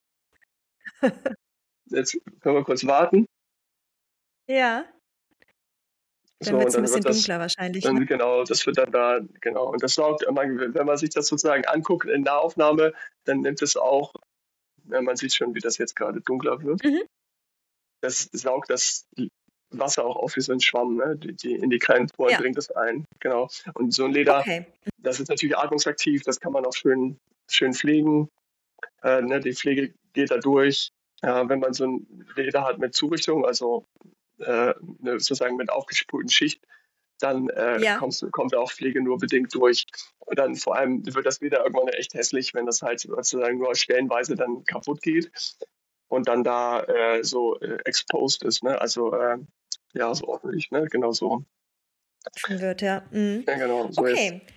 A: Jetzt können wir kurz warten.
B: Ja, dann
A: So,
B: wird
A: und
B: es ein
A: dann
B: bisschen
A: wird das,
B: dunkler wahrscheinlich, ne?
A: dann genau, das wird dann da, genau. Und das saugt, wenn man sich das sozusagen anguckt in Nahaufnahme, dann nimmt es auch, ja, man sieht schon, wie das jetzt gerade dunkler wird.
B: Mhm.
A: Das saugt das Wasser auch auf wie so ein Schwamm, ne? In die kleinen Poren
B: Ja,
A: dringt es ein. Genau. Und so ein Leder,
B: okay.
A: das ist natürlich atmungsaktiv, das kann man auch schön pflegen. Ne? Die Pflege geht da durch. Wenn man so ein Leder hat mit Zurichtung, also sozusagen mit aufgespulten Schicht, dann
B: Ja,
A: kommt da auch Pflege nur bedingt durch. Und dann vor allem wird das Leder irgendwann echt hässlich, wenn das halt sozusagen nur stellenweise dann kaputt geht und dann da so exposed ist, ne? Also ja, so ordentlich, ne? Genau so.
B: offen wird, ja. Mhm.
A: Ja, genau, so jetzt.
B: Okay.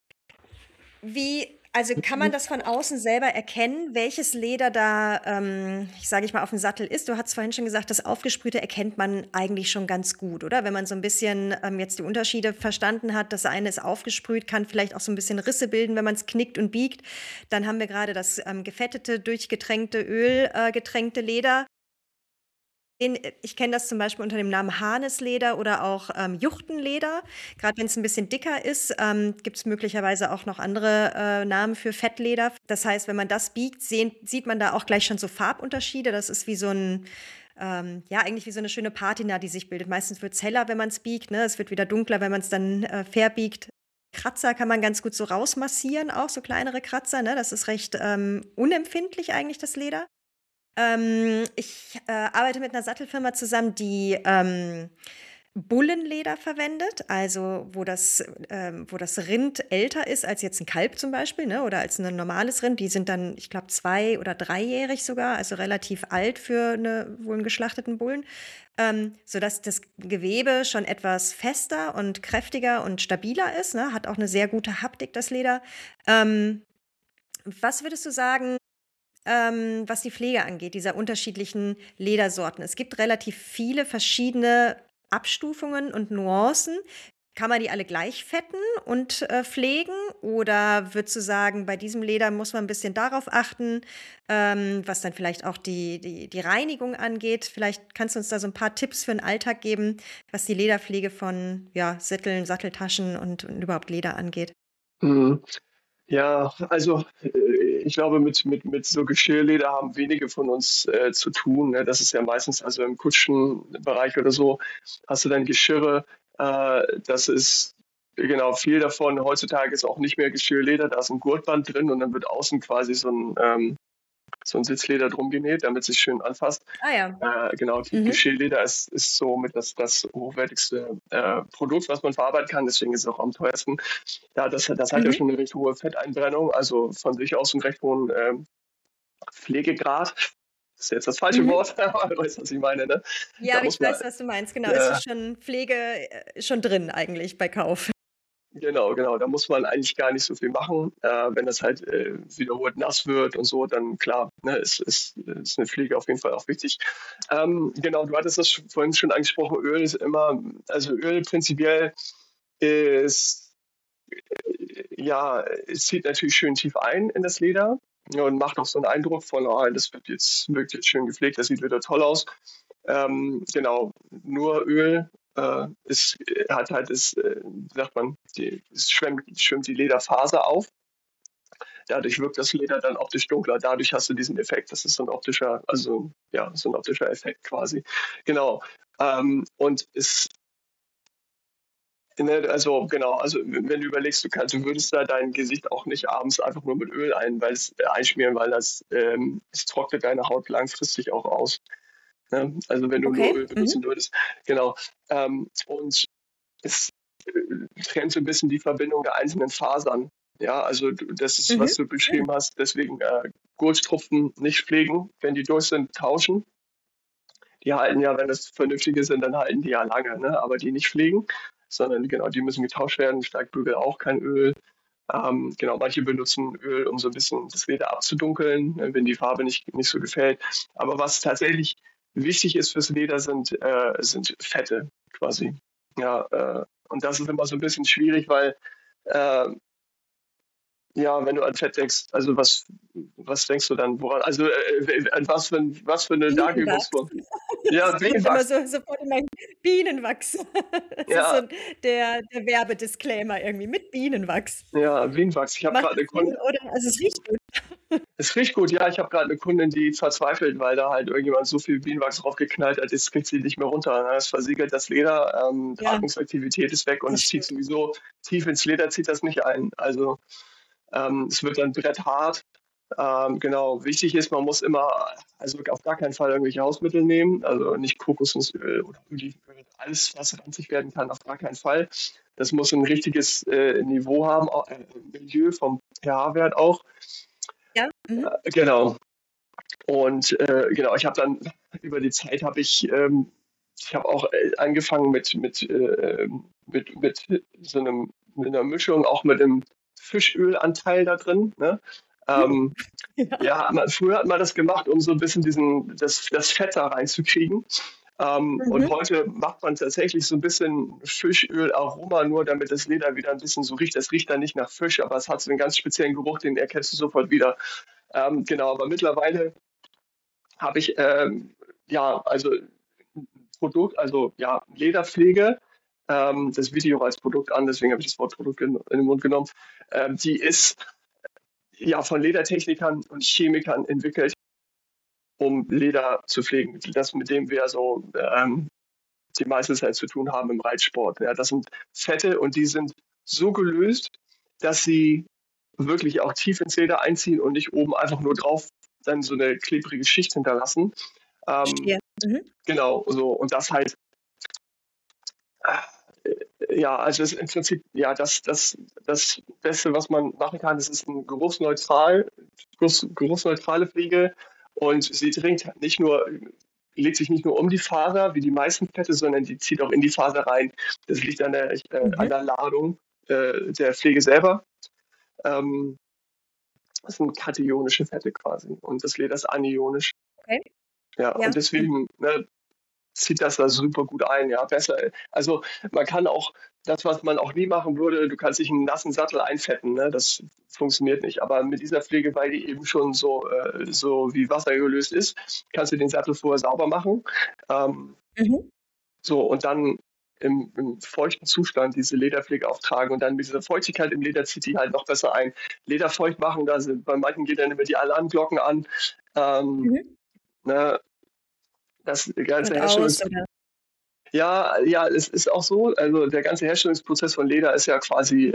B: Also kann man das von außen selber erkennen, welches Leder da, ich sage ich mal, auf dem Sattel ist? Du hast vorhin schon gesagt, das Aufgesprühte erkennt man eigentlich schon ganz gut, oder? Wenn man so ein bisschen jetzt die Unterschiede verstanden hat, das eine ist aufgesprüht, kann vielleicht auch so ein bisschen Risse bilden, wenn man es knickt und biegt. Dann haben wir gerade das gefettete, durchgetränkte, ölgetränkte Leder. Ich kenne das zum Beispiel unter dem Namen Harnisleder oder auch Juchtenleder. Gerade wenn es ein bisschen dicker ist, gibt es möglicherweise auch noch andere Namen für Fettleder. Das heißt, wenn man das biegt, sieht man da auch gleich schon so Farbunterschiede. Das ist wie so ein, ja, eigentlich wie so eine schöne Patina, die sich bildet. Meistens wird es heller, wenn man es biegt. Ne? Es wird wieder dunkler, wenn man es dann verbiegt. Kratzer kann man ganz gut so rausmassieren, auch so kleinere Kratzer. Ne? Das ist recht unempfindlich eigentlich, das Leder. Ich arbeite mit einer Sattelfirma zusammen, die Bullenleder verwendet, also wo das Rind älter ist als jetzt ein Kalb zum Beispiel, ne, oder als ein normales Rind. Die sind dann, ich glaube, 2- oder 3-jährig sogar, also relativ alt für wohl einen geschlachteten Bullen, sodass das Gewebe schon etwas fester und kräftiger und stabiler ist, ne, hat auch eine sehr gute Haptik, das Leder. Was würdest du sagen, was die Pflege angeht, dieser unterschiedlichen Ledersorten? Es gibt relativ viele verschiedene Abstufungen und Nuancen. Kann man die alle gleich fetten und pflegen? Oder würdest du sagen, bei diesem Leder muss man ein bisschen darauf achten, was dann vielleicht auch die Reinigung angeht? Vielleicht kannst du uns da so ein paar Tipps für den Alltag geben, was die Lederpflege von ja, Sätteln, Satteltaschen und überhaupt Leder angeht.
A: Mhm. Ja, also ich glaube, mit so Geschirrleder haben wenige von uns zu tun. Ne? Das ist ja meistens, also im Kutschenbereich oder so, hast du dann Geschirre. Das ist genau viel davon. Heutzutage ist auch nicht mehr Geschirrleder, da ist ein Gurtband drin und dann wird außen quasi so ein Sitzleder drum genäht, damit es sich schön anfasst.
B: Ah ja.
A: Genau, die
B: Mhm.
A: Geschirrleder ist somit das hochwertigste Produkt, was man verarbeiten kann. Deswegen ist es auch am teuersten. Ja, das hat ja
B: Mhm.
A: schon eine recht hohe Fetteinbrennung, also von sich aus einen recht hohen Pflegegrad. Das ist jetzt das falsche
B: Mhm.
A: Wort, aber du weißt, was ich meine. Ne?
B: Ja,
A: Da
B: aber
A: muss
B: ich
A: man,
B: weiß, was du meinst. Genau, es
A: äh,
B: ist schon Pflege schon drin eigentlich bei Kauf.
A: genau, da muss man eigentlich gar nicht so viel machen. Wenn das halt wiederholt nass wird und so, dann klar, ne, ist eine Pflege auf jeden Fall auch wichtig. Genau, du hattest das vorhin schon angesprochen, Öl ist immer, also Öl prinzipiell ist, ja, es zieht natürlich schön tief ein in das Leder, ja, und macht auch so einen Eindruck von, das wirkt jetzt schön gepflegt, das sieht wieder toll aus. Genau, nur Öl hat halt, wie sagt man, es schwimmt die Lederfaser auf. Dadurch wirkt das Leder dann optisch dunkler. Dadurch hast du diesen Effekt. Das ist so ein optischer, also ja, so ein optischer Effekt quasi. Genau. Und also genau, also wenn du überlegst, du würdest da dein Gesicht auch nicht abends einfach nur mit Öl einschmieren, weil es trocknet deine Haut langfristig auch aus. Ne? Also wenn du nur
B: Okay.
A: Öl benutzen
B: Mhm.
A: würdest. Genau. Und es trennt so ein bisschen die Verbindung der einzelnen Fasern. Ja, also das ist, was
B: Mhm.
A: du beschrieben hast. Deswegen Gurtstropfen nicht pflegen, wenn die durch sind, tauschen. Die halten ja, wenn das vernünftige sind, dann halten die ja lange, ne? Aber die nicht pflegen, sondern genau, die müssen getauscht werden. Steigbügel auch kein Öl. Genau, manche benutzen Öl, um so ein bisschen das Leder abzudunkeln, ne, wenn die Farbe nicht so gefällt. Aber was tatsächlich wichtig ist fürs Leder sind Fette quasi. Ja, und das ist immer so ein bisschen schwierig, weil äh, ja, wenn du an Fett denkst, also was denkst du dann, woran, also an was für eine
B: Bienenwachs.
A: Dargebungsform? Ja,
B: Es kommt immer
A: Bienenwachs.
B: so sofort in mein Bienenwachs. Das ist so
A: Ja,
B: der Werbedisclaimer irgendwie mit Bienenwachs.
A: ja, Bienenwachs. Ich habe
B: Macht
A: gerade
B: das
A: eine
B: Sinn
A: Kundin,
B: oder also es riecht gut.
A: es riecht gut, ja, ich habe gerade eine Kundin, die verzweifelt, weil da halt irgendjemand so viel Bienenwachs draufgeknallt hat, jetzt kriegt sie nicht mehr runter. Ne? Es versiegelt das Leder,
B: Ja,
A: Atmungsaktivität ist weg und
B: das
A: es zieht
B: stimmt.
A: sowieso tief ins Leder, zieht das nicht ein. Also es wird dann bretthart. Genau, wichtig ist, man muss immer, also auf gar keinen Fall irgendwelche Hausmittel nehmen, also nicht Kokosnussöl oder Olivenöl, alles, was ranzig werden kann, auf gar keinen Fall. Das muss ein richtiges Niveau haben, auch, Milieu vom pH-Wert auch.
B: Ja, mhm.
A: Genau. Und genau, ich habe dann über die Zeit ich habe auch angefangen mit so mit einer Mischung, auch mit dem Fischölanteil da drin. Ne? Ähm,
B: Ja.
A: ja, früher hat man das gemacht, um so ein bisschen das Fett da reinzukriegen. Und
B: Mhm.
A: heute macht man tatsächlich so ein bisschen Fischölaroma, nur damit das Leder wieder ein bisschen so riecht. Es riecht dann nicht nach Fisch, aber es hat so einen ganz speziellen Geruch, den erkennst du sofort wieder. Genau, aber mittlerweile habe ich, ja, also Produkt, also ja, Lederpflege. Das Video als Produkt an, deswegen habe ich das Wort Produkt in den Mund genommen. Die ist ja von Ledertechnikern und Chemikern entwickelt, um Leder zu pflegen. Das, mit dem wir so die meiste Zeit zu tun haben im Reitsport. Ja, das sind Fette und die sind so gelöst, dass sie wirklich auch tief ins Leder einziehen und nicht oben einfach nur drauf dann so eine klebrige Schicht hinterlassen.
B: Verstehe.
A: Genau, so. Und das halt, ja, also ist im Prinzip, ja, das Beste, was man machen kann, das ist ein geruchsneutrale Pflege und sie legt sich nicht nur um die Faser, wie die meisten Fette, sondern die zieht auch in die Faser rein. Das liegt an der Ladung der Pflege selber. Das sind kationische Fette quasi und das Leder ist anionisch.
B: Okay.
A: Ja, und deswegen zieht das da super gut ein, ja, besser. Also man kann auch, das, was man auch nie machen würde, du kannst dich einen nassen Sattel einfetten, ne? Das funktioniert nicht. Aber mit dieser Pflege, weil die eben schon so wie Wasser gelöst ist, kannst du den Sattel vorher sauber machen. So, und dann im feuchten Zustand diese Lederpflege auftragen und dann mit dieser Feuchtigkeit im Leder zieht die halt noch besser ein. Leder feucht machen, da sind bei manchen geht dann immer die Alarmglocken an. Ne, das ganze Ja, es ist auch so, also der ganze Herstellungsprozess von Leder ist ja quasi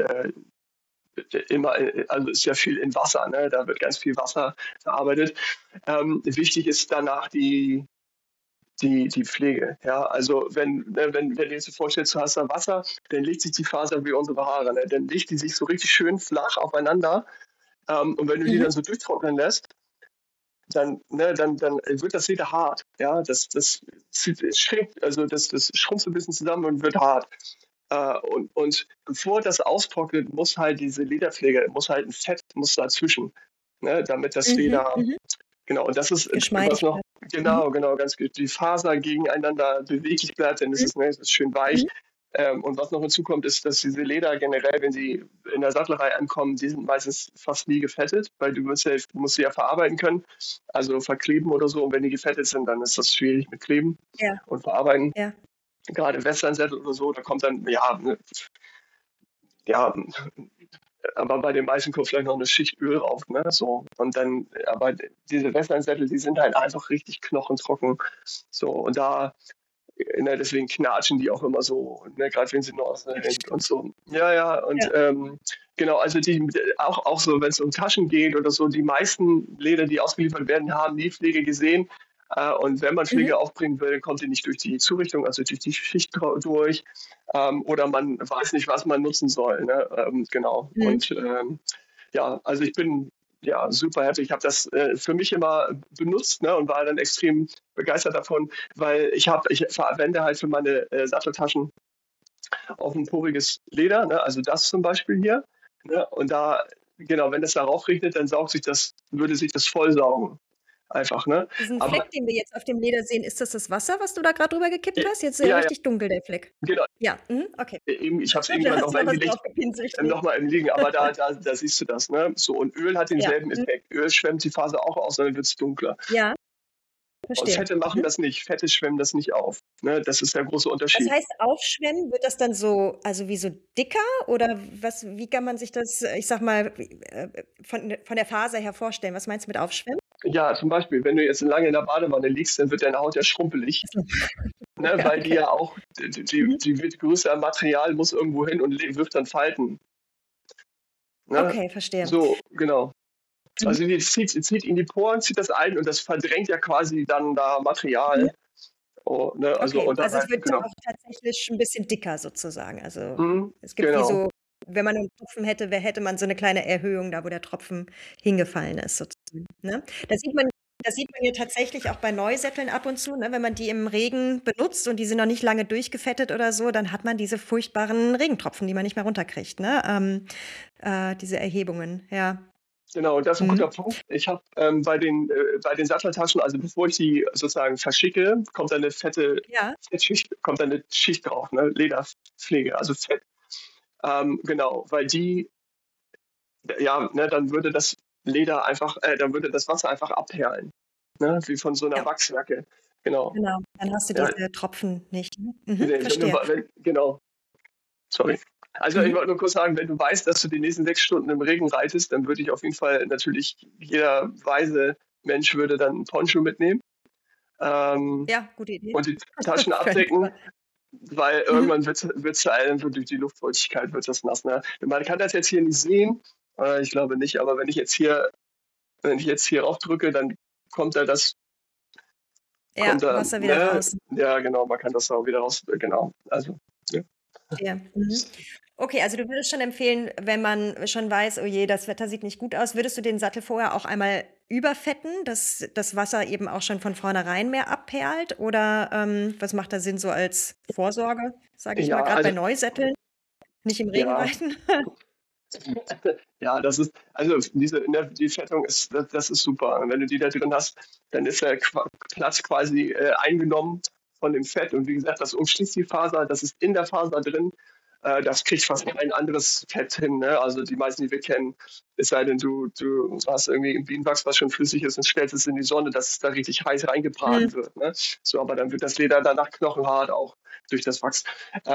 A: also ist ja viel in Wasser, ne? Da wird ganz viel Wasser verarbeitet. Wichtig ist danach die Pflege. Ja, also wenn du dir jetzt vorstellst, du hast da Wasser, dann legt sich die Faser wie unsere Haare, ne? Dann legt die sich so richtig schön flach aufeinander. Und wenn du die dann so durchtrocknen lässt, dann wird das Leder hart. Ja, das schrumpft so ein bisschen zusammen und wird hart. Und bevor das austrocknet, muss halt diese Lederpflege, ein Fett muss dazwischen, ne, damit das Leder, genau, und das ist was noch, genau, ganz gut, die Faser gegeneinander beweglich bleibt, denn es ist schön weich. Und was noch hinzukommt, ist, dass diese Leder generell, wenn sie in der Sattlerei ankommen, die sind meistens fast nie gefettet, weil du musst sie ja verarbeiten können, also verkleben oder so. Und wenn die gefettet sind, dann ist das schwierig mit Kleben und Verarbeiten. Ja. Gerade Westernsättel oder so, da kommt dann, aber bei den meisten kommt vielleicht noch eine Schicht Öl drauf, ne, so. Und dann, aber diese Westernsättel, die sind halt einfach richtig knochentrocken, so. Und da, ne, deswegen knatschen die auch immer so, ne, gerade wenn sie noch sind und so. Ja, und genau, also die auch so, wenn es um Taschen geht oder so, die meisten Leder, die ausgeliefert werden, haben nie Pflege gesehen. Und wenn man Pflege aufbringen will, dann kommt die nicht durch die Zurichtung, also durch die Schicht durch. Oder man weiß nicht, was man nutzen soll. Ne? Genau. Und ja, also ich bin super happy. Ich habe das für mich immer benutzt, ne, und war dann extrem begeistert davon, weil ich verwende halt für meine Satteltaschen auch ein poriges Leder, ne, also das zum Beispiel hier. Ne, und da, genau, wenn das darauf regnet, dann würde sich das vollsaugen. Einfach, ne?
B: Diesen Fleck, den wir jetzt auf dem Leder sehen, ist das Wasser, was du da gerade drüber gekippt hast? Jetzt ist ja richtig dunkel, der Fleck.
A: Genau.
B: Ja, okay.
A: Ich habe es eben nochmal im Liegen, aber da siehst du das, ne? So, und Öl hat denselben Effekt. Öl schwemmt die Faser auch aus, dann wird es dunkler.
B: Ja. Verstehe.
A: Und Fette machen das nicht. Fette schwemmen das nicht auf. Ne? Das ist der große Unterschied.
B: Das heißt, aufschwemmen, wird das dann so, also wie so dicker? Oder wie kann man sich das, ich sag mal, von der Faser her vorstellen? Was meinst du mit aufschwemmen?
A: Ja, zum Beispiel, wenn du jetzt lange in der Badewanne liegst, dann wird deine Haut ja schrumpelig. Ne? Weil die ja auch, die wird größer, Material muss irgendwo hin und wirft dann Falten. Ne?
B: Okay, verstehe.
A: So, genau. Also die zieht in die Poren, zieht das ein und das verdrängt ja quasi dann da Material. Oh, ne? Also,
B: okay. Also es wird auch tatsächlich ein bisschen dicker sozusagen. Also es gibt wie so, wenn man einen Tropfen hätte, hätte man so eine kleine Erhöhung da, wo der Tropfen hingefallen ist sozusagen. Ne? Das sieht man ja tatsächlich auch bei Neusätteln ab und zu, ne? Wenn man die im Regen benutzt und die sind noch nicht lange durchgefettet oder so, dann hat man diese furchtbaren Regentropfen, die man nicht mehr runterkriegt. Ne? Diese Erhebungen, ja.
A: Genau, das ist ein guter Punkt. Ich habe bei den Satteltaschen, also bevor ich die sozusagen verschicke, kommt eine Fettschicht, kommt eine Schicht drauf, ne? Lederpflege, also Fett. Genau, weil die, ne, dann würde das Leder einfach, dann würde das Wasser einfach abperlen, ne? Wie von so einer Wachsjacke. Genau.
B: Genau, dann hast du
A: Ja,
B: diese Tropfen nicht, ne?
A: wenn,
B: Verstehe.
A: genau, sorry. Also ich
B: Mhm.
A: wollte nur kurz sagen, wenn du weißt, dass du die nächsten 6 Stunden im Regen reitest, dann würde ich auf jeden Fall natürlich, jeder weise Mensch würde dann einen Poncho mitnehmen,
B: Ja, gute Idee.
A: und die Taschen
B: Für einen
A: abdecken,
B: Fall.
A: weil
B: Mhm.
A: irgendwann wird's einfach durch die Luftfeuchtigkeit wird das nass. Ne? Man kann das jetzt hier nicht sehen, ich glaube nicht, aber wenn ich jetzt hier raufdrücke, dann kommt da das,
B: Ja, Wasser wieder
A: ne?
B: raus.
A: Ja, genau, man kann das auch wieder raus, genau. Also, ja.
B: Verstehe. Mhm. Okay, also du würdest schon empfehlen, wenn man schon weiß, oh je, das Wetter sieht nicht gut aus, würdest du den Sattel vorher auch einmal überfetten, dass das Wasser eben auch schon von vornherein mehr abperlt? Oder was macht da Sinn so als Vorsorge, sage ich mal,
A: Ja,
B: gerade bei
A: also,
B: Neusätteln, nicht im Regen
A: ja.
B: reiten?
A: Ja, das ist, also die Fettung ist, das ist super. Und wenn du die da drin hast, dann ist der Platz quasi eingenommen von dem Fett. Und wie gesagt, das umschließt die Faser, das ist in der Faser drin. Das kriegt fast kein anderes Fett hin. Ne? Also die meisten, die wir kennen, es sei denn, du hast irgendwie ein Bienenwachs, was schon flüssig ist und stellst es in die Sonne, dass es da richtig heiß reingebraten
B: Mhm.
A: wird. Ne? So, aber dann wird das Leder danach knochenhart auch durch das Wachs.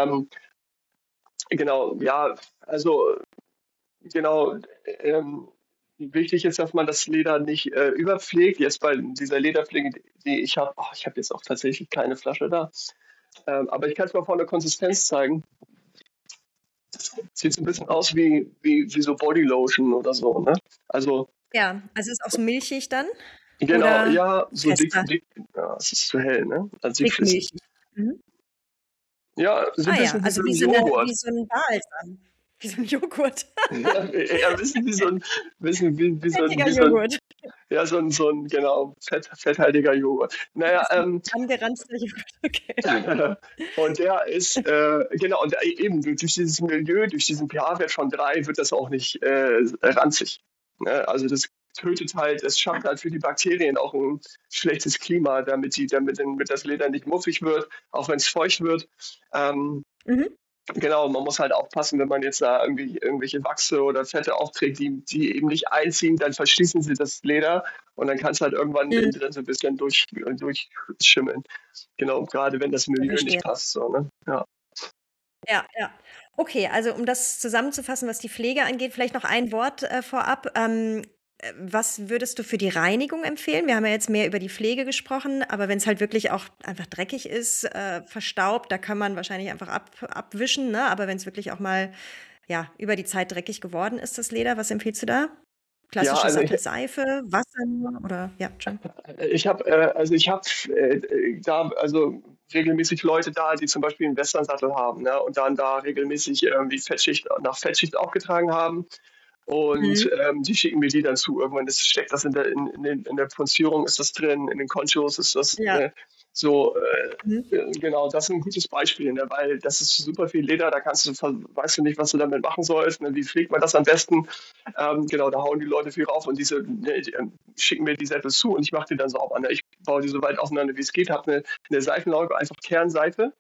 A: Genau, ja, also genau, wichtig ist, dass man das Leder nicht überpflegt. Jetzt bei dieser Lederpflege, die ich habe, ich habe jetzt auch tatsächlich keine Flasche da, aber ich kann es mal von der Konsistenz zeigen. Sieht so ein bisschen aus wie so Bodylotion oder so. Ne? Also
B: Ja, also ist auch so milchig dann
A: genau,
B: oder
A: ja, so
B: fester,
A: dick, ja, es ist zu hell, ne? Also sieht flüssig.
B: dickmilchig? Mhm.
A: Ja, so ein
B: Ah ja,
A: bisschen wie so
B: also
A: ein
B: wie
A: Joghurt.
B: so ein Balsam, wie so ein Joghurt,
A: Ja, ja, ein bisschen wie so ein,
B: fettiger Joghurt.
A: ja, genau, fetthaltiger Joghurt. Naja,
B: Bisschen angeranzter Joghurt, okay.
A: und der ist, genau, und eben durch dieses Milieu, durch diesen pH-Wert von 3 wird das auch nicht ranzig. Ne? Also das tötet halt, es schafft halt für die Bakterien auch ein schlechtes Klima, damit das Leder nicht muffig wird, auch wenn es feucht wird. Ähm,
B: Mhm.
A: Genau, man muss halt aufpassen, wenn man jetzt da irgendwie irgendwelche Wachse oder Fette aufträgt, die eben nicht einziehen, dann verschließen sie das Leder und dann kann es halt irgendwann innen
B: Mhm.
A: drin so ein bisschen durchschimmeln. Genau, gerade wenn das
B: Ja,
A: Milieu nicht
B: verstehe.
A: passt. So, ne? Ja.
B: Ja, ja. Okay, also um das zusammenzufassen, was die Pflege angeht, vielleicht noch ein Wort vorab. Was würdest du für die Reinigung empfehlen? Wir haben ja jetzt mehr über die Pflege gesprochen, aber wenn es halt wirklich auch einfach dreckig ist, verstaubt, da kann man wahrscheinlich einfach abwischen, ne? Aber wenn es wirklich auch mal ja, über die Zeit dreckig geworden ist, das Leder, was empfiehlst du da?
A: Ja,
B: Klassische
A: also
B: Sattelseife, Wasser nur oder ja, schon.
A: ich habe da also regelmäßig Leute da, die zum Beispiel einen Westernsattel haben, ne, und dann da regelmäßig irgendwie Fettschicht aufgetragen haben. Und
B: Mhm.
A: die schicken mir die dann zu. Irgendwann steckt das in der Punzierung, ist das drin, in den Conchos ist das
B: Ja.
A: so.
B: Mhm.
A: Genau, das ist ein gutes Beispiel, ne, weil das ist super viel Leder, da weißt du nicht, was du damit machen sollst, ne, wie pflegt man das am besten. Genau, da hauen die Leute viel rauf und die schicken mir die Sättel zu und ich mache die dann sauber. Ne. Ich baue die so weit auseinander, wie es geht, habe eine Seifenlauge, einfach Kernseife.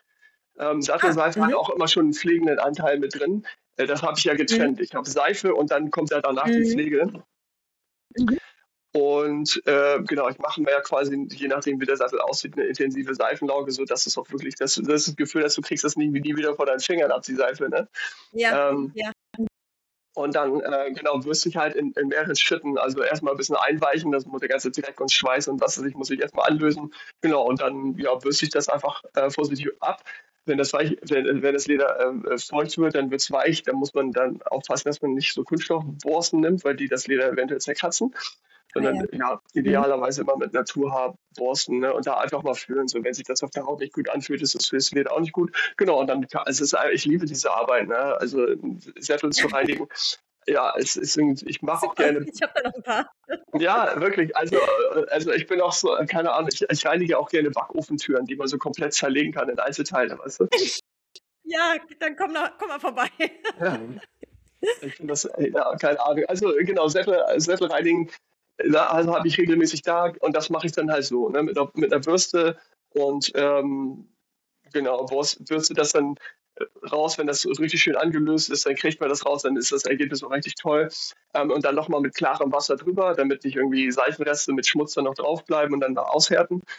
B: Ah,
A: Sattelseife hat
B: mhm.
A: auch immer schon einen pflegenden Anteil mit drin. Das habe ich ja
B: Mhm.
A: getrennt. Ich habe Seife und dann kommt ja danach die
B: Mhm.
A: Pflege.
B: Mhm.
A: Und genau, ich mache mir ja quasi, je nachdem wie der Sattel aussieht, eine intensive Seifenlauge, sodass es auch wirklich, das Gefühl, dass du kriegst das nie wieder vor deinen Fingern ab, die Seife. Ne?
B: Ja,
A: Ähm,
B: ja.
A: und dann genau, bürste ich halt in mehreren Schritten. Also erstmal ein bisschen einweichen, das muss der ganze Dreck und Schweiß und was weiß ich, muss ich erstmal anlösen. Genau, und dann ja, bürste ich das einfach vorsichtig ab. Wenn das Leder feucht wird, dann wird es weich. Dann muss man dann aufpassen, dass man nicht so Kunststoffborsten nimmt, weil die das Leder eventuell zerkratzen.
B: Ah
A: Sondern
B: ja.
A: ja,
B: Mhm.
A: idealerweise immer mit Naturhaarborsten, ne? Und da einfach mal fühlen. So, wenn sich das auf der Haut nicht gut anfühlt, ist das für das Leder auch nicht gut. Genau, und dann, ich liebe diese Arbeit, ne? Also Sättel zu reinigen. Ja, ich mache auch
B: Super,
A: gerne,
B: ich habe da noch ein paar.
A: ja, wirklich. Also ich bin auch so, keine Ahnung, ich reinige auch gerne Backofentüren, die man so komplett zerlegen kann in Einzelteile, weißt du?
B: Ja, dann komm mal vorbei.
A: Ja. Ich finde das, ja, keine Ahnung. Also genau, Sättel reinigen, also habe ich regelmäßig da und das mache ich dann halt so, ne, mit einer Bürste und genau, würzt du das dann raus, wenn das so richtig schön angelöst ist, dann kriegt man das raus, dann ist das Ergebnis auch richtig toll. Und dann nochmal mit klarem Wasser drüber, damit nicht irgendwie Seifenreste mit Schmutz dann noch draufbleiben und dann da aushärten.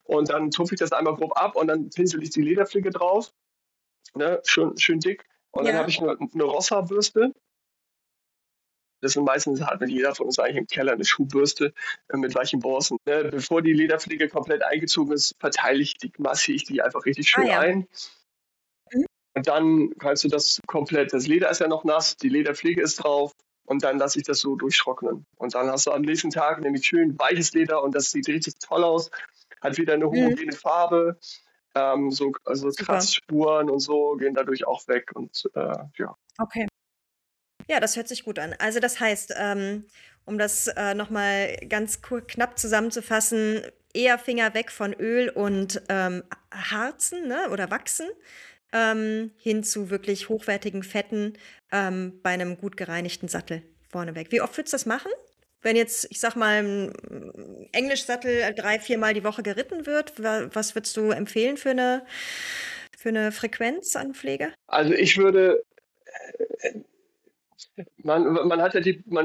A: Und dann tupfe ich das einmal grob ab und dann pinsel ich die Lederflicke drauf, ne, schön dick. Und dann habe
B: Ja.
A: ich eine Rossa-Bürste. Das sind meistens, hat jeder von uns eigentlich im Keller eine Schuhbürste mit weichen Borsten. Ne? Bevor die Lederfliege komplett eingezogen ist, massiere ich die einfach richtig
B: Ah
A: schön
B: ja.
A: ein.
B: Mhm.
A: Und dann kannst du das komplett, das Leder ist ja noch nass, die Lederfliege ist drauf und dann lasse ich das so durchtrocknen. Und dann hast du am nächsten Tag nämlich schön weiches Leder und das sieht richtig toll aus, hat wieder eine
B: Mhm.
A: homogene Farbe, also
B: Super.
A: Kratzspuren und so gehen dadurch auch weg und ja.
B: Okay. Ja, das hört sich gut an. Also das heißt, um das nochmal ganz knapp zusammenzufassen, eher Finger weg von Öl und Harzen, ne, oder Wachsen, hin zu wirklich hochwertigen Fetten bei einem gut gereinigten Sattel vorneweg. Wie oft würdest du das machen? Wenn jetzt, ich sag mal, ein Englischsattel 3-4 Mal die Woche geritten wird, was würdest du empfehlen für eine Frequenz an Pflege?
A: Also ich würde, man hat ja